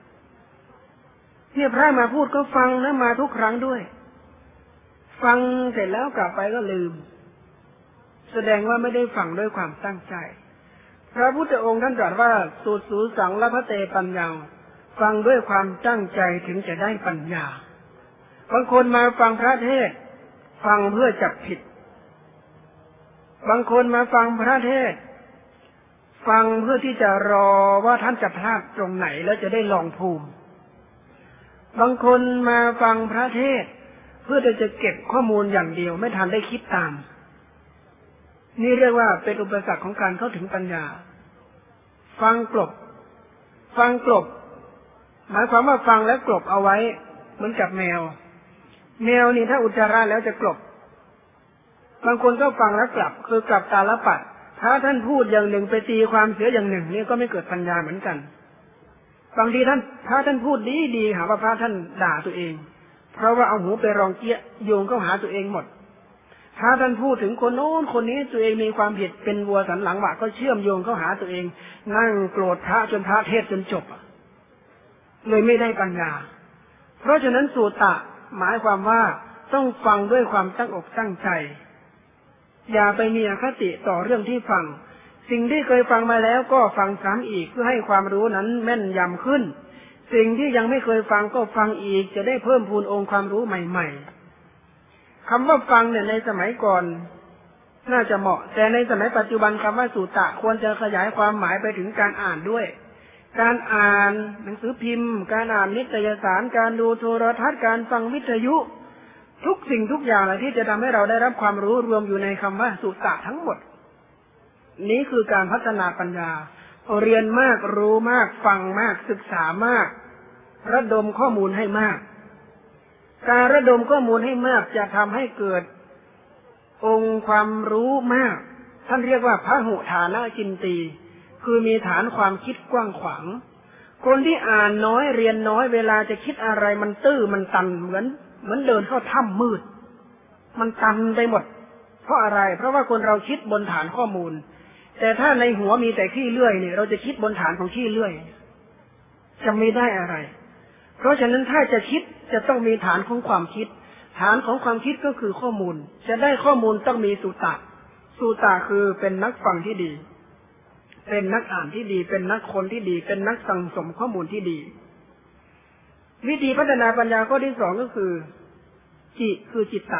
เนี่ยพระมาพูดก็ฟังนะมาทุกครั้งด้วยฟังเสร็จแล้วกลับไปก็ลืมแสดงว่าไม่ได้ฟังด้วยความตั้งใจพระพุทธองค์ท่านตรัสว่าสุสูสังละพะเตปัญญาฟังด้วยความตั้งใจถึงจะได้ปัญญาบางคนมาฟังพระเทศน์ฟังเพื่อจับผิดบางคนมาฟังพระเทศน์ฟังเพื่อที่จะรอว่าท่านจะพลาดตรงไหนแล้วจะได้ลองภูมิบางคนมาฟังพระเทศน์เพื่อจะเก็บข้อมูลอย่างเดียวไม่ทันได้คิดตามนี่เรียกว่าเป็นอุปสรรคของการเข้าถึงปัญญาฟังกลบหมายความว่าฟังแล้วกลบเอาไว้เหมือนกับแมวนี่ถ้าอุจจาระแล้วจะกลบบางคนก็ฟังแล้วกลับคือกลับตาลปัดถ้าท่านพูดอย่างหนึ่งไปตีความเสียอย่างหนึ่งนี่ก็ไม่เกิดปัญญาเหมือนกันบางทีพระท่านพูดดีหาว่าพระท่านด่าตัวเองเพราะว่าเอาหูไปรองเกี้ยโยงเข้าหาตัวเองหมดถ้าท่านพูดถึงคนโน้นคนนี้ตัวเองมีความผิดเป็นวัวสันหลังบะก็เชื่อมโยงเข้าหาตัวเองนั่งโกรธพระจนพระเทศจนจบเลยไม่ได้ปัญญาเพราะฉะนั้นสุตะหมายความว่าต้องฟังด้วยความตั้งอกตั้งใจอย่าไปมีอคติต่อเรื่องที่ฟังสิ่งที่เคยฟังมาแล้วก็ฟังซ้ำอีกเพื่อให้ความรู้นั้นแม่นยำขึ้นสิ่งที่ยังไม่เคยฟังก็ฟังอีกจะได้เพิ่มพูนองค์ความรู้ใหม่ๆคำว่าฟังเนี่ยในสมัยก่อนน่าจะเหมาะแต่ในสมัยปัจจุบันคำว่าสุตะควรจะขยายความหมายไปถึงการอ่านด้วยการอ่านหนังสือพิมพ์การอ่านนิตยสารการดูโทรทัศน์การฟังวิทยุทุกสิ่งทุกอย่างที่จะทำให้เราได้รับความรู้รวมอยู่ในคำว่าสุตะทั้งหมดนี้คือการพัฒนาปัญญาเรียนมากรู้มากฟังมากศึกษามากระดมข้อมูลให้มากการระดมข้อมูลให้มากจะทำให้เกิดองค์ความรู้มากท่านเรียกว่าพหุฐานะจินตีคือมีฐานความคิดกว้างขวางคนที่อ่านน้อยเรียนน้อยเวลาจะคิดอะไรมันตื้อมันตันเหมือนเดินเข้าถ้ำมืดมันตันไปหมดเพราะอะไรเพราะว่าคนเราคิดบนฐานข้อมูลแต่ถ้าในหัวมีแต่ขี้เลื่อยเนี่ยเราจะคิดบนฐานของขี้เลื่อยจะไม่ได้อะไรเพราะฉะนั้นถ้าจะคิดจะต้องมีฐานของความคิดฐานของความคิดก็คือข้อมูลจะได้ข้อมูลต้องมีสุตตะสุตตะคือเป็นนักฟังที่ดีเป็นนักอ่านที่ดีเป็นนักคนที่ดีเป็นนักสั่งสมข้อมูลที่ดีวิธีพัฒนาปัญญาข้อที่สองก็คือจิคือจิตตะ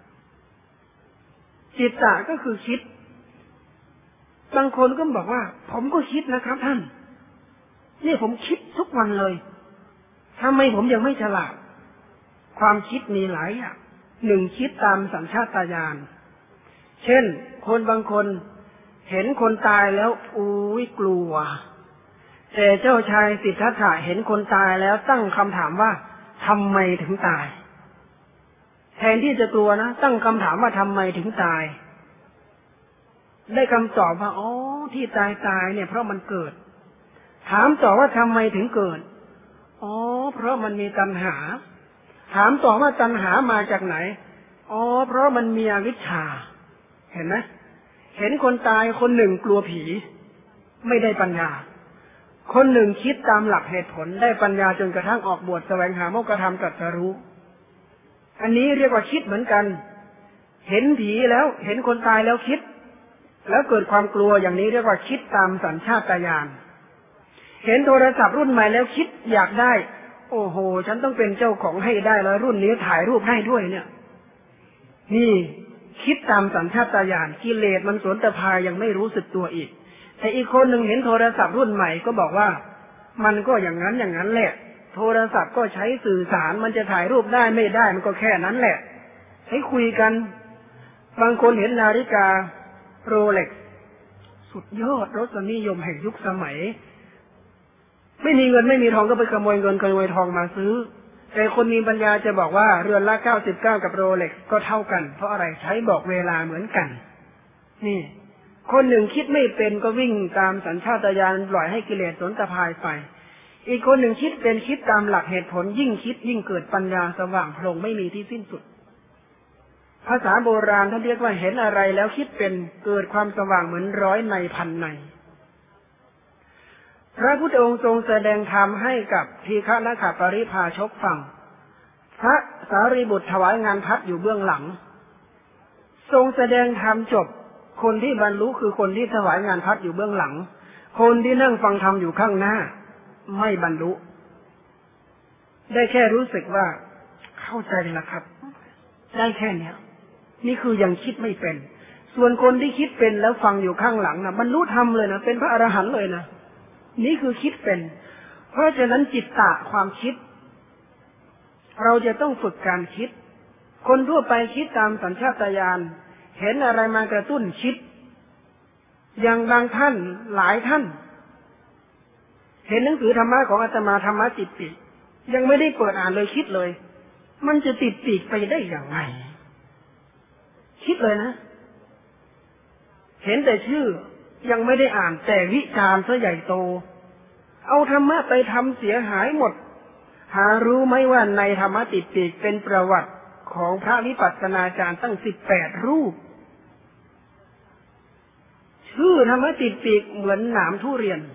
จิตตะก็คือคิดบางคนก็บอกว่าผมก็คิดนะครับท่านนี่ผมคิดทุกวันเลยทำไมผมยังไม่ฉลาดความคิดมีหลายอย่างหนึ่งคิดตามสัญชาตญาณเช่นคนบางคนเห็นคนตายแล้วกลัวแต่เจ้าชายสิทธัตถะเห็นคนตายแล้วตั้งคำถามว่าทำไมถึงตายแทนที่จะกลัวนะตั้งคำถามว่าทำไมถึงตายได้คำตอบว่าที่ตายเนี่ยเพราะมันเกิดถามต่อว่าทำไมถึงเกิดเพราะมันมีตัณหาถามต่อว่าตัณหามาจากไหนเพราะมันมีอวิชชาเห็นไหมเห็นคนตายคนหนึ่งกลัวผีไม่ได้ปัญญาคนหนึ่งคิดตามหลักเหตุผลได้ปัญญาจนกระทั่งออกบวชแสวงหาโมกขธรรมตรัสรู้อันนี้เรียกว่าคิดเหมือนกันเห็นผีแล้วเห็นคนตายแล้วคิดแล้วเกิดความกลัวอย่างนี้เรียกว่าคิดตามสัญชาตญาณเห็นโทรศัพท์รุ่นใหม่แล้วคิดอยากได้โอ้โหฉันต้องเป็นเจ้าของให้ได้แล้วรุ่นนี้ถ่ายรูปให้ด้วยเนี่ยนี่คิดตามสัญชาตญาณกิเลสมันสวนตะพายยังไม่รู้สึกตัวอีกแต่อีกคนหนึ่งเห็นโทรศัพท์รุ่นใหม่ก็บอกว่ามันก็อย่างนั้นแหละโทรศัพท์ก็ใช้สื่อสารมันจะถ่ายรูปได้ไม่ได้มันก็แค่นั้นแหละให้คุยกันบางคนเห็นนาฬิกาโรเล็กซ์สุดยอดรสนิยมแห่งยุคสมัยไม่มีเงินไม่มีทองก็ไปขโมยเงินขโมยทองมาซื้อแต่คนมีปัญญาจะบอกว่าเรือนละ99กับโรเล็กซ์ก็เท่ากันเพราะอะไรใช้บอกเวลาเหมือนกันนี่คนหนึ่งคิดไม่เป็นก็วิ่งตามสัญชาตญาณปล่อยให้กิเลสสนตะพายไปอีกคนหนึ่งคิดเป็นคิดตามหลักเหตุผลยิ่งคิดยิ่งเกิดปัญญาสว่างโพลงไม่มีที่สิ้นสุดภาษาโบราณท่านเรียกว่าเห็นอะไรแล้วคิดเป็นเกิดความสว่างเหมือนร้อยในพันในพระพุทธองค์ทรงแสดงธรรมให้กับทีฆนคปริภาชกฟังพระสารีบุตรถวายงานพัดอยู่เบื้องหลังทรงแสดงธรรมจบคนที่บรรลุคือคนที่ถวายงานพัดอยู่เบื้องหลังคนที่นั่งฟังธรรมอยู่ข้างหน้าไม่บรรลุได้แค่รู้สึกว่าเข้าใจแล้วครับได้แค่เนี้ยนี่คือยังคิดไม่เป็นส่วนคนที่คิดเป็นแล้วฟังอยู่ข้างหลังนะบรรลุธรรมเลยนะเป็นพระอรหันต์เลยนะนี่คือคิดเป็นเพราะฉะนั้นจิตตะความคิดเราจะต้องฝึกการคิดคนทั่วไปคิดตามสัญชาตญาณเห็นอะไรมากระตุ้นคิดอย่างบางท่านหลายท่านเห็นหนังสือธรรมะของอาตมาธรรมะจิตติยังไม่ได้เปิดอ่านเลยคิดเลยมันจะติดปีกไปได้อย่างไรคิดเลยนะเห็นแต่ชื่อยังไม่ได้อ่านแต่วิจารณ์ซะใหญ่โตเอาธรรมะไปทำเสียหายหมดหารู้ไหมว่าในธรรมะติดปีกเป็นประวัติของพระวิปัสสนาจารย์ตั้ง18 รูปชื่อธรรมะติดปีกเหมือนหนามทุเรียน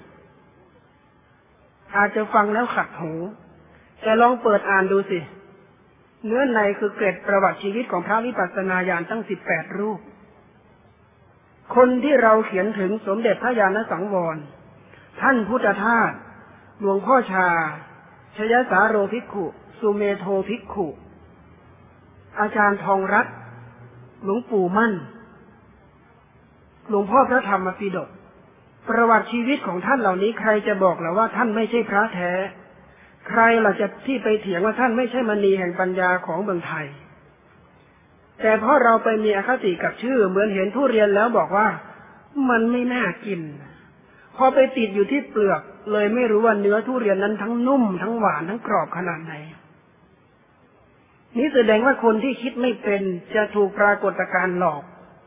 อาจจะฟังแล้วขัดหูแต่ลองเปิดอ่านดูสิเนื้อในคือเกร็ดประวัติชีวิตของพระวิปัสสนาญาณตั้ง18 รูปคนที่เราเขียนถึงสมเด็จพระญาณสังวรท่านพุทธทาสหลวงพ่อชาชยสาโรภิกขุสุเมโทภิกขุอาจารย์ทองรัตน์หลวงปู่มั่นหลวงพ่อพระธรรมปิฎกประวัติชีวิตของท่านเหล่านี้ใครจะบอกล่ะว่าท่านไม่ใช่พระแท้ใครล่ะจะที่ไปเถียงว่าท่านไม่ใช่มณีแห่งปัญญาของเมืองไทยแต่เพราะเราไปมีอคติกับชื่อเหมือนเห็นทุเรียนแล้วบอกว่ามันไม่น่ากินคพอไปติดอยู่ที่เปลือกเลยไม่รู้ว่าเนื้อทุเรียนนั้นทั้งนุ่มทั้งหวานทั้งกรอบขนาดไหนนี่แสดงว่าคนที่คิดไม่เป็นจะถูกปรากฏการณ์หลอก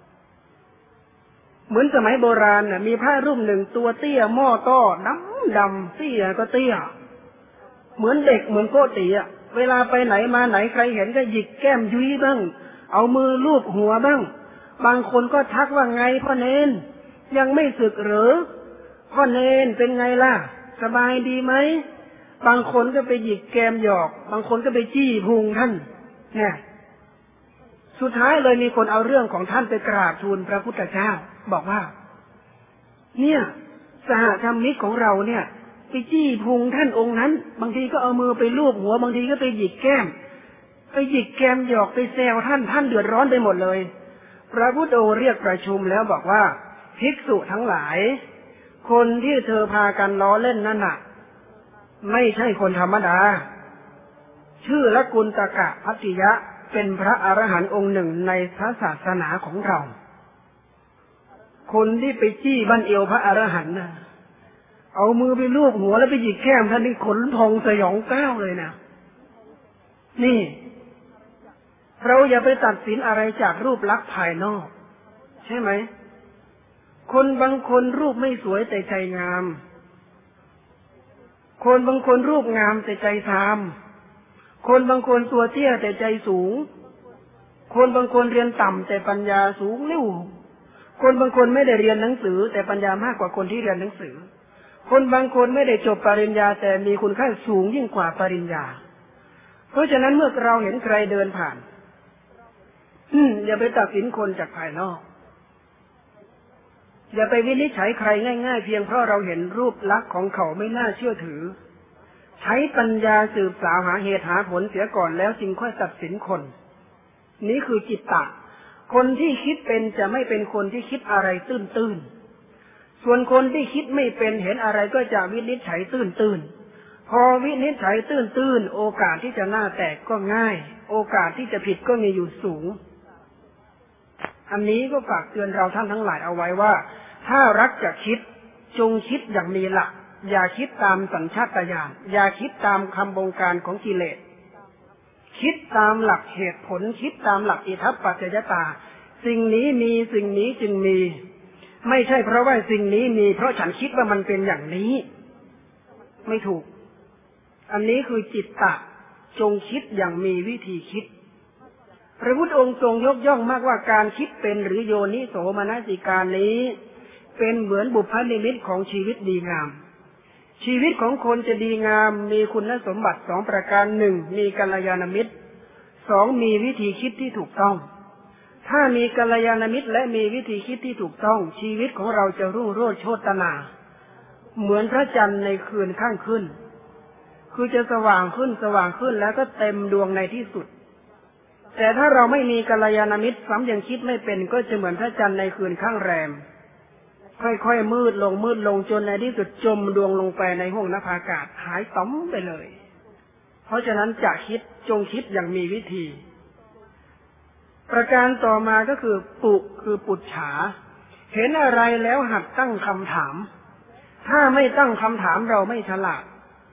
เหมือนสมัยโบราณน่ะมีพระรูปหนึ่งตัวเตี้ยหม้อต้อดำเตี้ยก็เตี้ยเหมือนเด็กเหมือนโกติอ่ะเวลาไปไหนมาไหนใครเห็นก็หยิกแก้มยุ้ยบ้างเอามือลูบหัวบ้างบางคนก็ทักว่าไงพ่อเนนยังไม่สึกหรือพ่อเนนเป็นไงล่ะสบายดีไหมบางคนก็ไปหยิกแก้มหยอกบางคนก็ไปจี้พุงท่านเนี่ยสุดท้ายเลยมีคนเอาเรื่องของท่านไปกราบทูลพระพุทธเจ้าบอกว่าเนี่ยสหธรรมิกของเราเนี่ยไปจี้พุงท่านองค์นั้นบางทีก็เอามือไปลูบหัวบางทีก็ไปหยิกแก้มไปหยิกแก้มหยอกไปแซวท่านเดือดร้อนไปหมดเลยพระพุทธองค์เรียกประชุมแล้วบอกว่าภิกษุทั้งหลายคนที่เธอพากันล้อเล่นนั่นน่ะไม่ใช่คนธรรมดาชื่อละกุณตกะภัตติยะเป็นพระอรหันต์องค์หนึ่งในพระศาสนาของเราคนที่ไปจี้บั้นเอวพระอรหันต์น่ะเอามือไปลูบหัวแล้วไปหยิกแก้มท่านนี่ขนพองสยองก้าวเลยนะนี่เราอย่าไปตัดสินอะไรจากรูปลักษณ์ภายนอกใช่ไหมคนบางคนรูปไม่สวยแต่ใจงามคนบางคนรูปงามแต่ใจซามคนบางคนตัวเตี้ยแต่ใจสูงคนบางคนเรียนต่ำแต่ปัญญาสูงลิ่วคนบางคนไม่ได้เรียนหนังสือแต่ปัญญามากกว่าคนที่เรียนหนังสือคนบางคนไม่ได้จบปริญญาแต่มีคุณค่าสูงยิ่งกว่าปริญญาเพราะฉะนั้นเมื่อเราเห็นใครเดินผ่านอย่าไปตัดสินคนจากภายนอกอย่าไปวินิจฉัยใครง่ายๆเพียงเพราะเราเห็นรูปลักษณ์ของเขาไม่น่าเชื่อถือใช้ปัญญาสืบสาวหาเหตุหาผลเสียก่อนแล้วจึงค่อยตัดสินคนนี้คือจิตตะคนที่คิดเป็นจะไม่เป็นคนที่คิดอะไรตื้นๆส่วนคนที่คิดไม่เป็นเห็นอะไรก็จะวินิจฉัยตื้นๆพอวินิจฉัยตื้นๆโอกาสที่จะหน้าแตกก็ง่ายโอกาสที่จะผิดก็มีอยู่สูงอันนี้ก็ฝากเตือนเราท่านทั้งหลายเอาไว้ว่าถ้ารักจะคิดจงคิดอย่างมีหลักอย่าคิดตามสัญชาตญาณอย่าคิดตามคำบงการของกิเลสคิดตามหลักเหตุผลคิดตามหลักอิทัปปัจจยตาสิ่งนี้มีสิ่งนี้จึงมีไม่ใช่เพราะว่าสิ่งนี้มีเพราะฉันคิดว่ามันเป็นอย่างนี้ไม่ถูกอันนี้คือจิตตะจงคิดอย่างมีวิธีคิดพระพุทธองค์ทรงยกย่องมากว่าการคิดเป็นหรือโยนิโสมนสิการนี้เป็นเหมือนบุพนิมิตของชีวิตดีงามชีวิตของคนจะดีงามมีคุณสมบัติ2ประการ1มีกัลยาณมิตร2มีวิธีคิดที่ถูกต้องถ้ามีกัลยาณมิตรและมีวิธีคิดที่ถูกต้องชีวิตของเราจะรุ่งโรจน์โชตินาเหมือนพระจันทร์ในคืนข้างขึ้นคือจะสว่างขึ้นแล้วก็เต็มดวงในที่สุดแต่ถ้าเราไม่มีกัลยาณมิตรซ้ำยังคิดไม่เป็นก็จะเหมือนพระจันทร์ในคืนข้างแรมค่อยๆมืดลงจนในที่สุดจมดวงลงไปในห้วงนภาอากาศหายต้อมไปเลยเพราะฉะนั้นจะคิดจงคิดอย่างมีวิธีประการต่อมาก็คือปุจฉาเห็นอะไรแล้วหัดตั้งคำถามถ้าไม่ตั้งคำถามเราไม่ฉลาด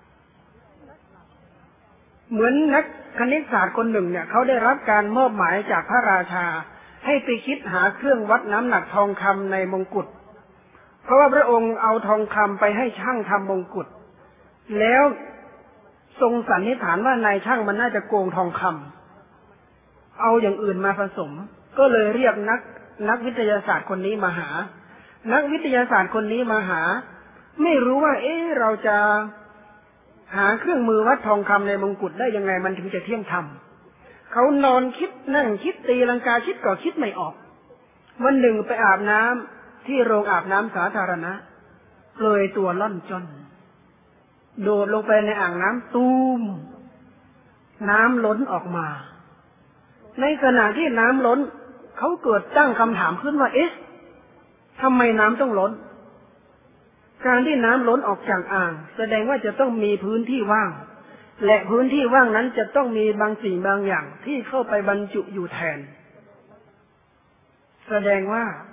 เหมือนนักคณิตศาสตร์คนหนึ่งเนี่ยเขาได้รับการมอบหมายจากพระราชาให้ไปคิดหาเครื่องวัดน้ำหนักทองคำในมงกุฎเพราะว่าพระองค์เอาทองคำไปให้ช่างทำมงกุฎแล้วทรงสันนิษฐานว่านายช่างมันน่าจะโกงทองคำเอาอย่างอื่นมาผสมก็เลยเรียกนักวิทยาศาสตร์คนนี้มาหานักวิทยาศาสตร์คนนี้มาหาไม่รู้ว่าเราจะหาเครื่องมือวัดทองคำในมงกุฎได้ยังไงมันถึงจะเที่ยงธรรมเขานอนคิดนั่งคิดตีลังกาคิดก็คิดไม่ออกวันหนึ่งไปอาบน้ำที่โรงอาบน้ำสาธารณะเลยตัวล่อนจอนโดดลงไปในอ่างน้ำตูมน้ำล้นออกมาในขณะที่น้ำล้นเขาเกิดตั้งคำถามขึ้นว่าทำไมน้ำต้องล้นการที่น้ำล้นออกจากอ่างแสดงว่าจะต้องมีพื้นที่ว่างและพื้นที่ว่างนั้นจะต้องมีบางสิ่งบางอย่างที่เข้าไปบรรจุอยู่แทนแสดงว่า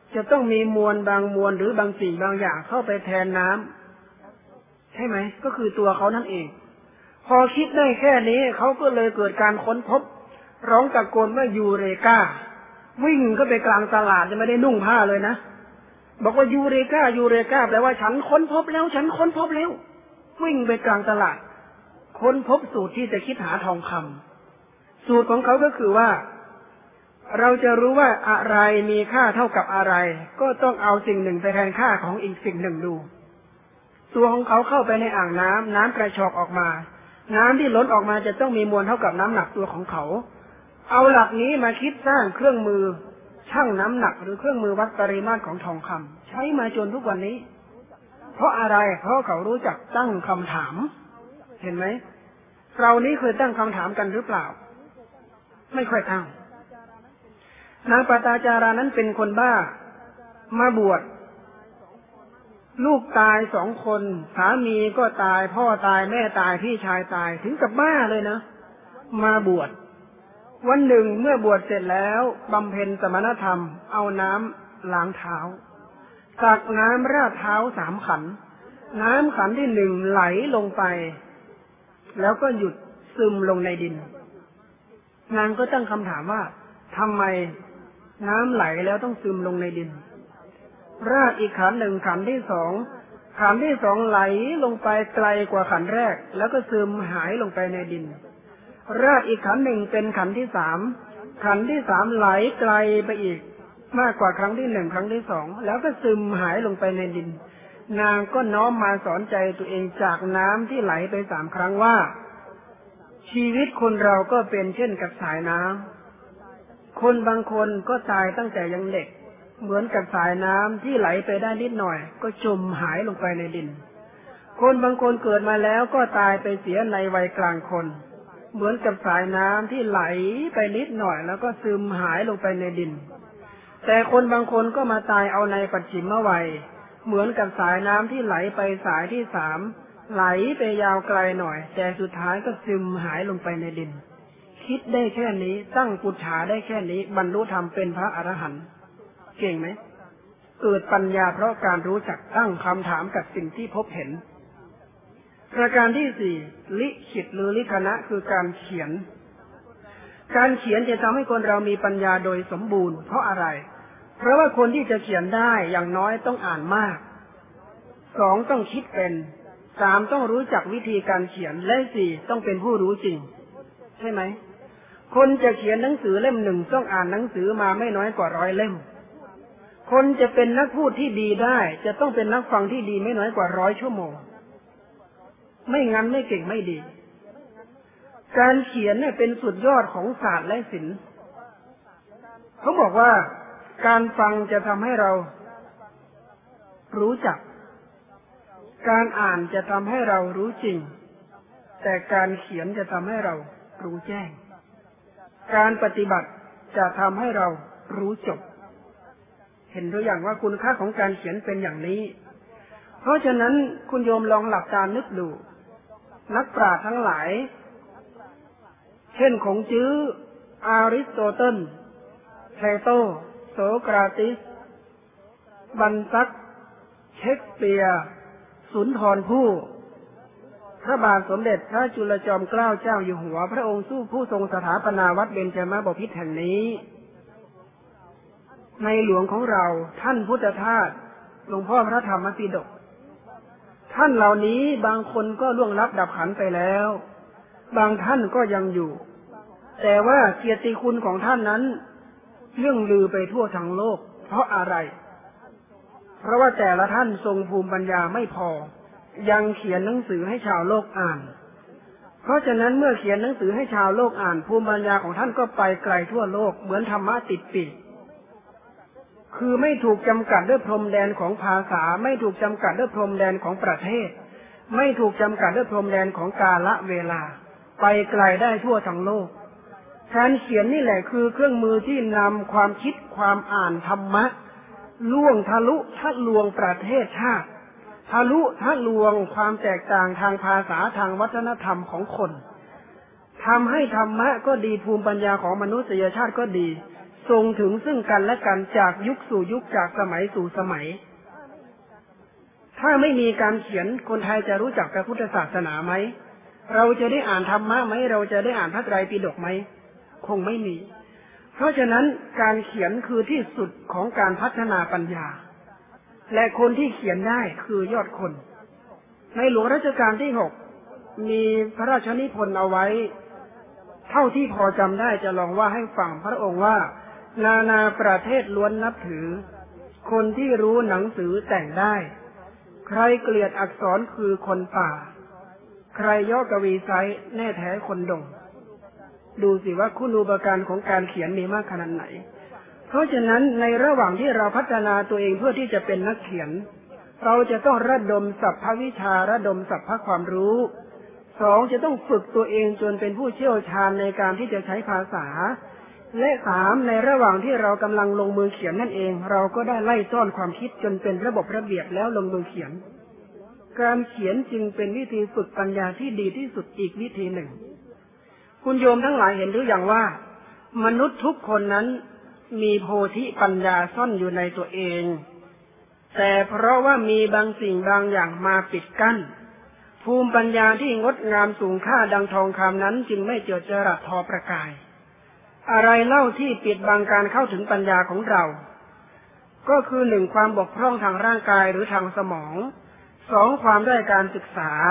จะต้องมีมวลบางมวลหรือบางสิ่งบางอย่างเข้าไปแทนน้ำใช่ไหมก็คือตัวเขานั่นเองพอคิดได้แค่นี้เขาก็เลยเกิดการค้นพบร้องตะโกนว่ายูเรกาวิ่งก็ไปกลางตลาดจะไม่ได้นุ่งผ้าเลยนะบอกว่ายูเรกายูเรกาแปลว่าฉันค้นพบแล้วฉันค้นพบแล้ววิ่งไปกลางตลาดค้นพบสูตรที่จะคิดหาทองคำสูตรของเขาก็คือว่าเราจะรู้ว่าอะไรมีค่าเท่ากับอะไรก็ต้องเอาสิ่งหนึ่งไปแทนค่าของอีกสิ่งหนึ่งดูตัวของเขาเข้าไปในอ่างน้ำน้ำกระชอกออกมาน้ำที่ล้นออกมาจะต้องมีมวลเท่ากับน้ำหนักตัวของเขาเอาหลักนี้มาคิดสร้างเครื่องมือชั่งน้ำหนักหรือเครื่องมือวัดปริมาตรของทองคำใช้มาจนทุกวันนี้เพราะอะไรเพราะเขารู้จักตั้งคำถามเห็นไหมเรานี้เคยตั้งคำถามกันหรือเปล่าไม่ค่อยตั้งนางปตาจารานั้นเป็นคนบ้ามาบวชลูกตาย2 คนสามีก็ตายพ่อตายแม่ตายพี่ชายตายถึงกับบ้าเลยนะมาบวชวันหนึ่งเมื่อบวชเสร็จแล้วบำเพ็ญสมณธรรมเอาน้ำล้างเท้าตักน้ำราดเท้า3 ขันน้ำขันที่1ไหลลงไปแล้วก็หยุดซึมลงในดินนางก็ตั้งคำถามว่าทำไมน้ำไหลแล้วต้องซึมลงในดินราดอีกขัน1ขันที่2ขันที่2ไหลลงไปไกลกว่าขันแรกแล้วก็ซึมหายลงไปในดินราดอีกขัน1เป็นขันที่3ขันที่3ไหลไกลไปอีกมากกว่าครั้งที่1ครั้งที่2แล้วก็ซึมหายลงไปในดินนางก็น้อมมาสอนใจตัวเองจากน้ำที่ไหลไป3 ครั้งว่าชีวิตคนเราก็เป็นเช่นกับสายน้ำคนบางคนก็ตายตั้งแต่ยังเด็กเหมือนกับสายน้ำที่ไหลไปได้นิดหน่อยก็จมหายลงไปในดินคนบางคนเกิดมาแล้วก็ตายไปเสียในวัยกลางคนเหมือนกับสายน้ำที่ไหลไปนิดหน่อยแล้วก็ซึมหายลงไปในดินแต่คนบางคนก็มาตายเอาในปัจฉิมวัยเหมือนกับสายน้ำที่ไหลไปสายที่3ไหลไปยาวไกลหน่อยแต่สุดท้ายก็ซึมหายลงไปในดินคิดได้แค่นี้ตั้งปุจฉาได้แค่นี้บรรลุธรรมเป็นพระอรหันต์เก่งไหมเกิดปัญญาเพราะการรู้จักตั้งคำถามกับสิ่งที่พบเห็นประการที่4ลิขิตหรือลิขณะคือการเขียนจะทำให้คนเรามีปัญญาโดยสมบูรณ์เพราะอะไรเพราะว่าคนที่จะเขียนได้อย่างน้อยต้องอ่านมาก2ต้องคิดเป็น3ต้องรู้จักวิธีการเขียนและ4ต้องเป็นผู้รู้จริงใช่ไหมคนจะเขียนหนังสือเล่ม1ต้องอ่านหนังสือมาไม่น้อยกว่า100 เล่มคนจะเป็นนักพูดที่ดีได้จะต้องเป็นนักฟังที่ดีไม่น้อยกว่า100 ชั่วโมงไม่งั้นไม่เก่งไม่ดีการเขียนเนี่ยเป็นสุดยอดของศาสตร์และศิลป์เขาบอกว่าการฟังจะทำให้เรารู้จักการอ่านจะทำให้เรารู้จริงแต่การเขียนจะทำให้เรารู้แจ้งการปฏิบัติจะทำให้เรารู้จบเห็นตัวอย่างว่าคุณค่าของการเขียนเป็นอย่างนี้เพราะฉะนั้นคุณโยมลองหลับตานึกดูนักปราชญ์ทั้งหลายเช่นคงจื้ออาริสโตเติลเพลโตโสกราติสบันซักเชคสเปียร์สุนทรภู่พระบาทสมเด็จพระจุลจอมเกล้าเจ้าอยู่หัวพระองค์ผู้ทรงสถาปนาวัดเบญจมบพิตรแห่งนี้ในหลวงของเราท่านพุทธทาสหลวงพ่อพระธรรมปิฎกท่านเหล่านี้บางคนก็ล่วงลับดับขันไปแล้วบางท่านก็ยังอยู่แต่ว่าเกียรติคุณของท่านนั้นเรื่องลือไปทั่วทั้งโลกเพราะอะไรเพราะว่าแต่ละท่านทรงภูมิปัญญาไม่พอยังเขียนหนังสือให้ชาวโลกอ่านเพราะฉะนั้นเมื่อเขียนหนังสือให้ชาวโลกอ่านภูมิปัญญาของท่านก็ไปไกลทั่วโลกเหมือนธรรมะติดปีกคือไม่ถูกจำกัดด้วยพรมแดนของภาษาไม่ถูกจำกัดด้วยพรมแดนของประเทศไม่ถูกจำกัดด้วยพรมแดนของกาลเวลาไปไกลได้ทั่วทั้งโลกการเขียนนี่แหละคือเครื่องมือที่นำความคิดความอ่านธรรมะล่วงทะลุทะลวงประเทศชาติทะลุทะลวงความแตกต่างทางภาษาทางวัฒนธรรมของคนทำให้ธรรมะก็ดีภูมิปัญญาของมนุษยชาติก็ดีส่งถึงซึ่งกันและกันจากยุคสู่ยุคจากสมัยสู่สมัยถ้าไม่มีการเขียนคนไทยจะรู้จักพระพุทธศาสนาไหมเราจะได้อ่านธรรมะไหมเราจะได้อ่านพระไตรปิฎกไหมคงไม่มีเพราะฉะนั้นการเขียนคือที่สุดของการพัฒนาปัญญาและคนที่เขียนได้คือยอดคนในหลวงรัชกาลที่6มีพระราชนิพนธ์เอาไว้เท่าที่พอจำได้จะลองว่าให้ฟังพระองค์ว่านานาประเทศล้วนนับถือคนที่รู้หนังสือแต่งได้ใครเกลียดอักษรคือคนป่าใครย่อกวีไซส์แน่แท้คนดงดูสิว่าคุณูปการของการเขียนมีมากขนาดไหนเพราะฉะนั้นในระหว่างที่เราพัฒนาตัวเองเพื่อที่จะเป็นนักเขียนเราจะต้องระดมสรรพวิชาระดมสรรพความรู้2จะต้องฝึกตัวเองจนเป็นผู้เชี่ยวชาญในการที่จะใช้ภาษาและ3ในระหว่างที่เรากำลังลงมือเขียนนั่นเองเราก็ได้ไล่ซ่อนความคิดจนเป็นระบบระเบียบแล้วลงมือเขียนการเขียนจึงเป็นวิธีฝึกปัญญาที่ดีที่สุดอีกวิธีหนึ่งคุณโยมทั้งหลายเห็นหรือยังว่ามนุษย์ทุกคนนั้นมีโพธิปัญญาซ่อนอยู่ในตัวเองแต่เพราะว่ามีบางสิ่งบางอย่างมาปิดกั้นภูมิปัญญาที่งดงามสูงค่าดังทองคำนั้นจึงไม่เจิดจรัสทอประกายอะไรเล่าที่ปิดบังการเข้าถึงปัญญาของเราก็คือ1ความบกพร่องทางร่างกายหรือทางสมอง2ความด้อยการศึกษา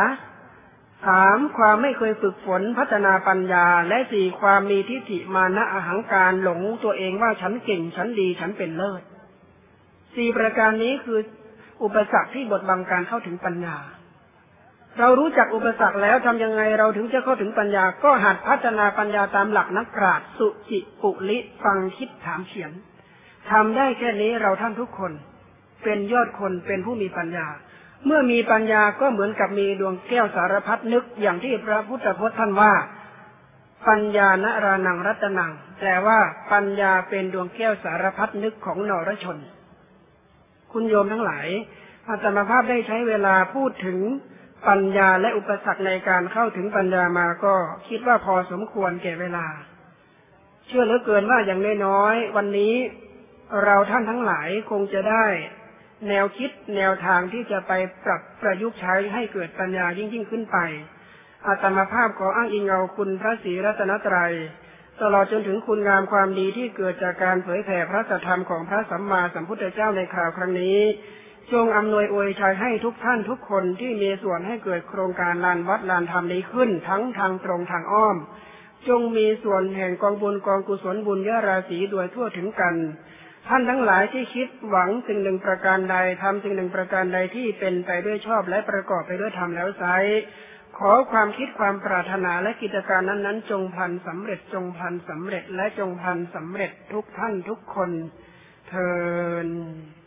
3ความไม่เคยฝึกฝนพัฒนาปัญญาและ4ความมีทิฏฐิมานะอหังการหลงตัวเองว่าฉันเก่งฉันดีฉันเป็นเลิศ4ประการนี้คืออุปสรรคที่บดบังการเข้าถึงปัญญาเรารู้จักอุปสรรคแล้วทำยังไงเราถึงจะเข้าถึงปัญญาก็หัดพัฒนาปัญญาตามหลักนักปราชญ์สุจิปุลิฟังคิดถามเขียนทำได้แค่นี้เราท่านทุกคนเป็นยอดคนเป็นผู้มีปัญญาเมื่อมีปัญญาก็เหมือนกับมีดวงแก้วสารพัดนึกอย่างที่พระพุทธพจน์ท่านว่าปัญญานรานังรัตนังแปลว่าปัญญาเป็นดวงแก้วสารพัดนึกของนรชนคุณโยมทั้งหลายอาตมาภาพได้ใช้เวลาพูดถึงปัญญาและอุปสรรคในการเข้าถึงปัญญามาก็คิดว่าพอสมควรแก่เวลาเชื่อเหลือเกินว่าอย่างน้อยๆวันนี้เราท่านทั้งหลายคงจะได้แนวคิดแนวทางที่จะไปปรับประยุกต์ใช้ให้เกิดปัญญายิ่งขึ้นไปอาตมาภาพขออ้างอิงเอาคุณพระศรีรัตนตรัยตลอดจนถึงคุณงามความดีที่เกิดจากการเผยแผ่พระสัทธรรมของพระสัมมาสัมพุทธเจ้าในคราวครั้งนี้จงอำนวยอวยชัยให้ทุกท่านทุกคนที่มีส่วนให้เกิดโครงการลานวัดลานธรรมนี้ขึ้นทั้งทางตรงทางอ้อมจงมีส่วนแห่งกองบุญกองกุศลบุญญาราศีโดยทั่วถึงกันท่านทั้งหลายที่คิดหวังสิ่งหนึ่งประการใดทำสิ่งหนึ่งประการใดที่เป็นไปด้วยชอบและประกอบไปด้วยธรรมแล้วไซร้ขอความคิดความปรารถนาและกิจการนั้นๆจงพลันสำเร็จจงพลันสำเร็จและจงพลันสำเร็จทุกท่านทุกคนเทอญ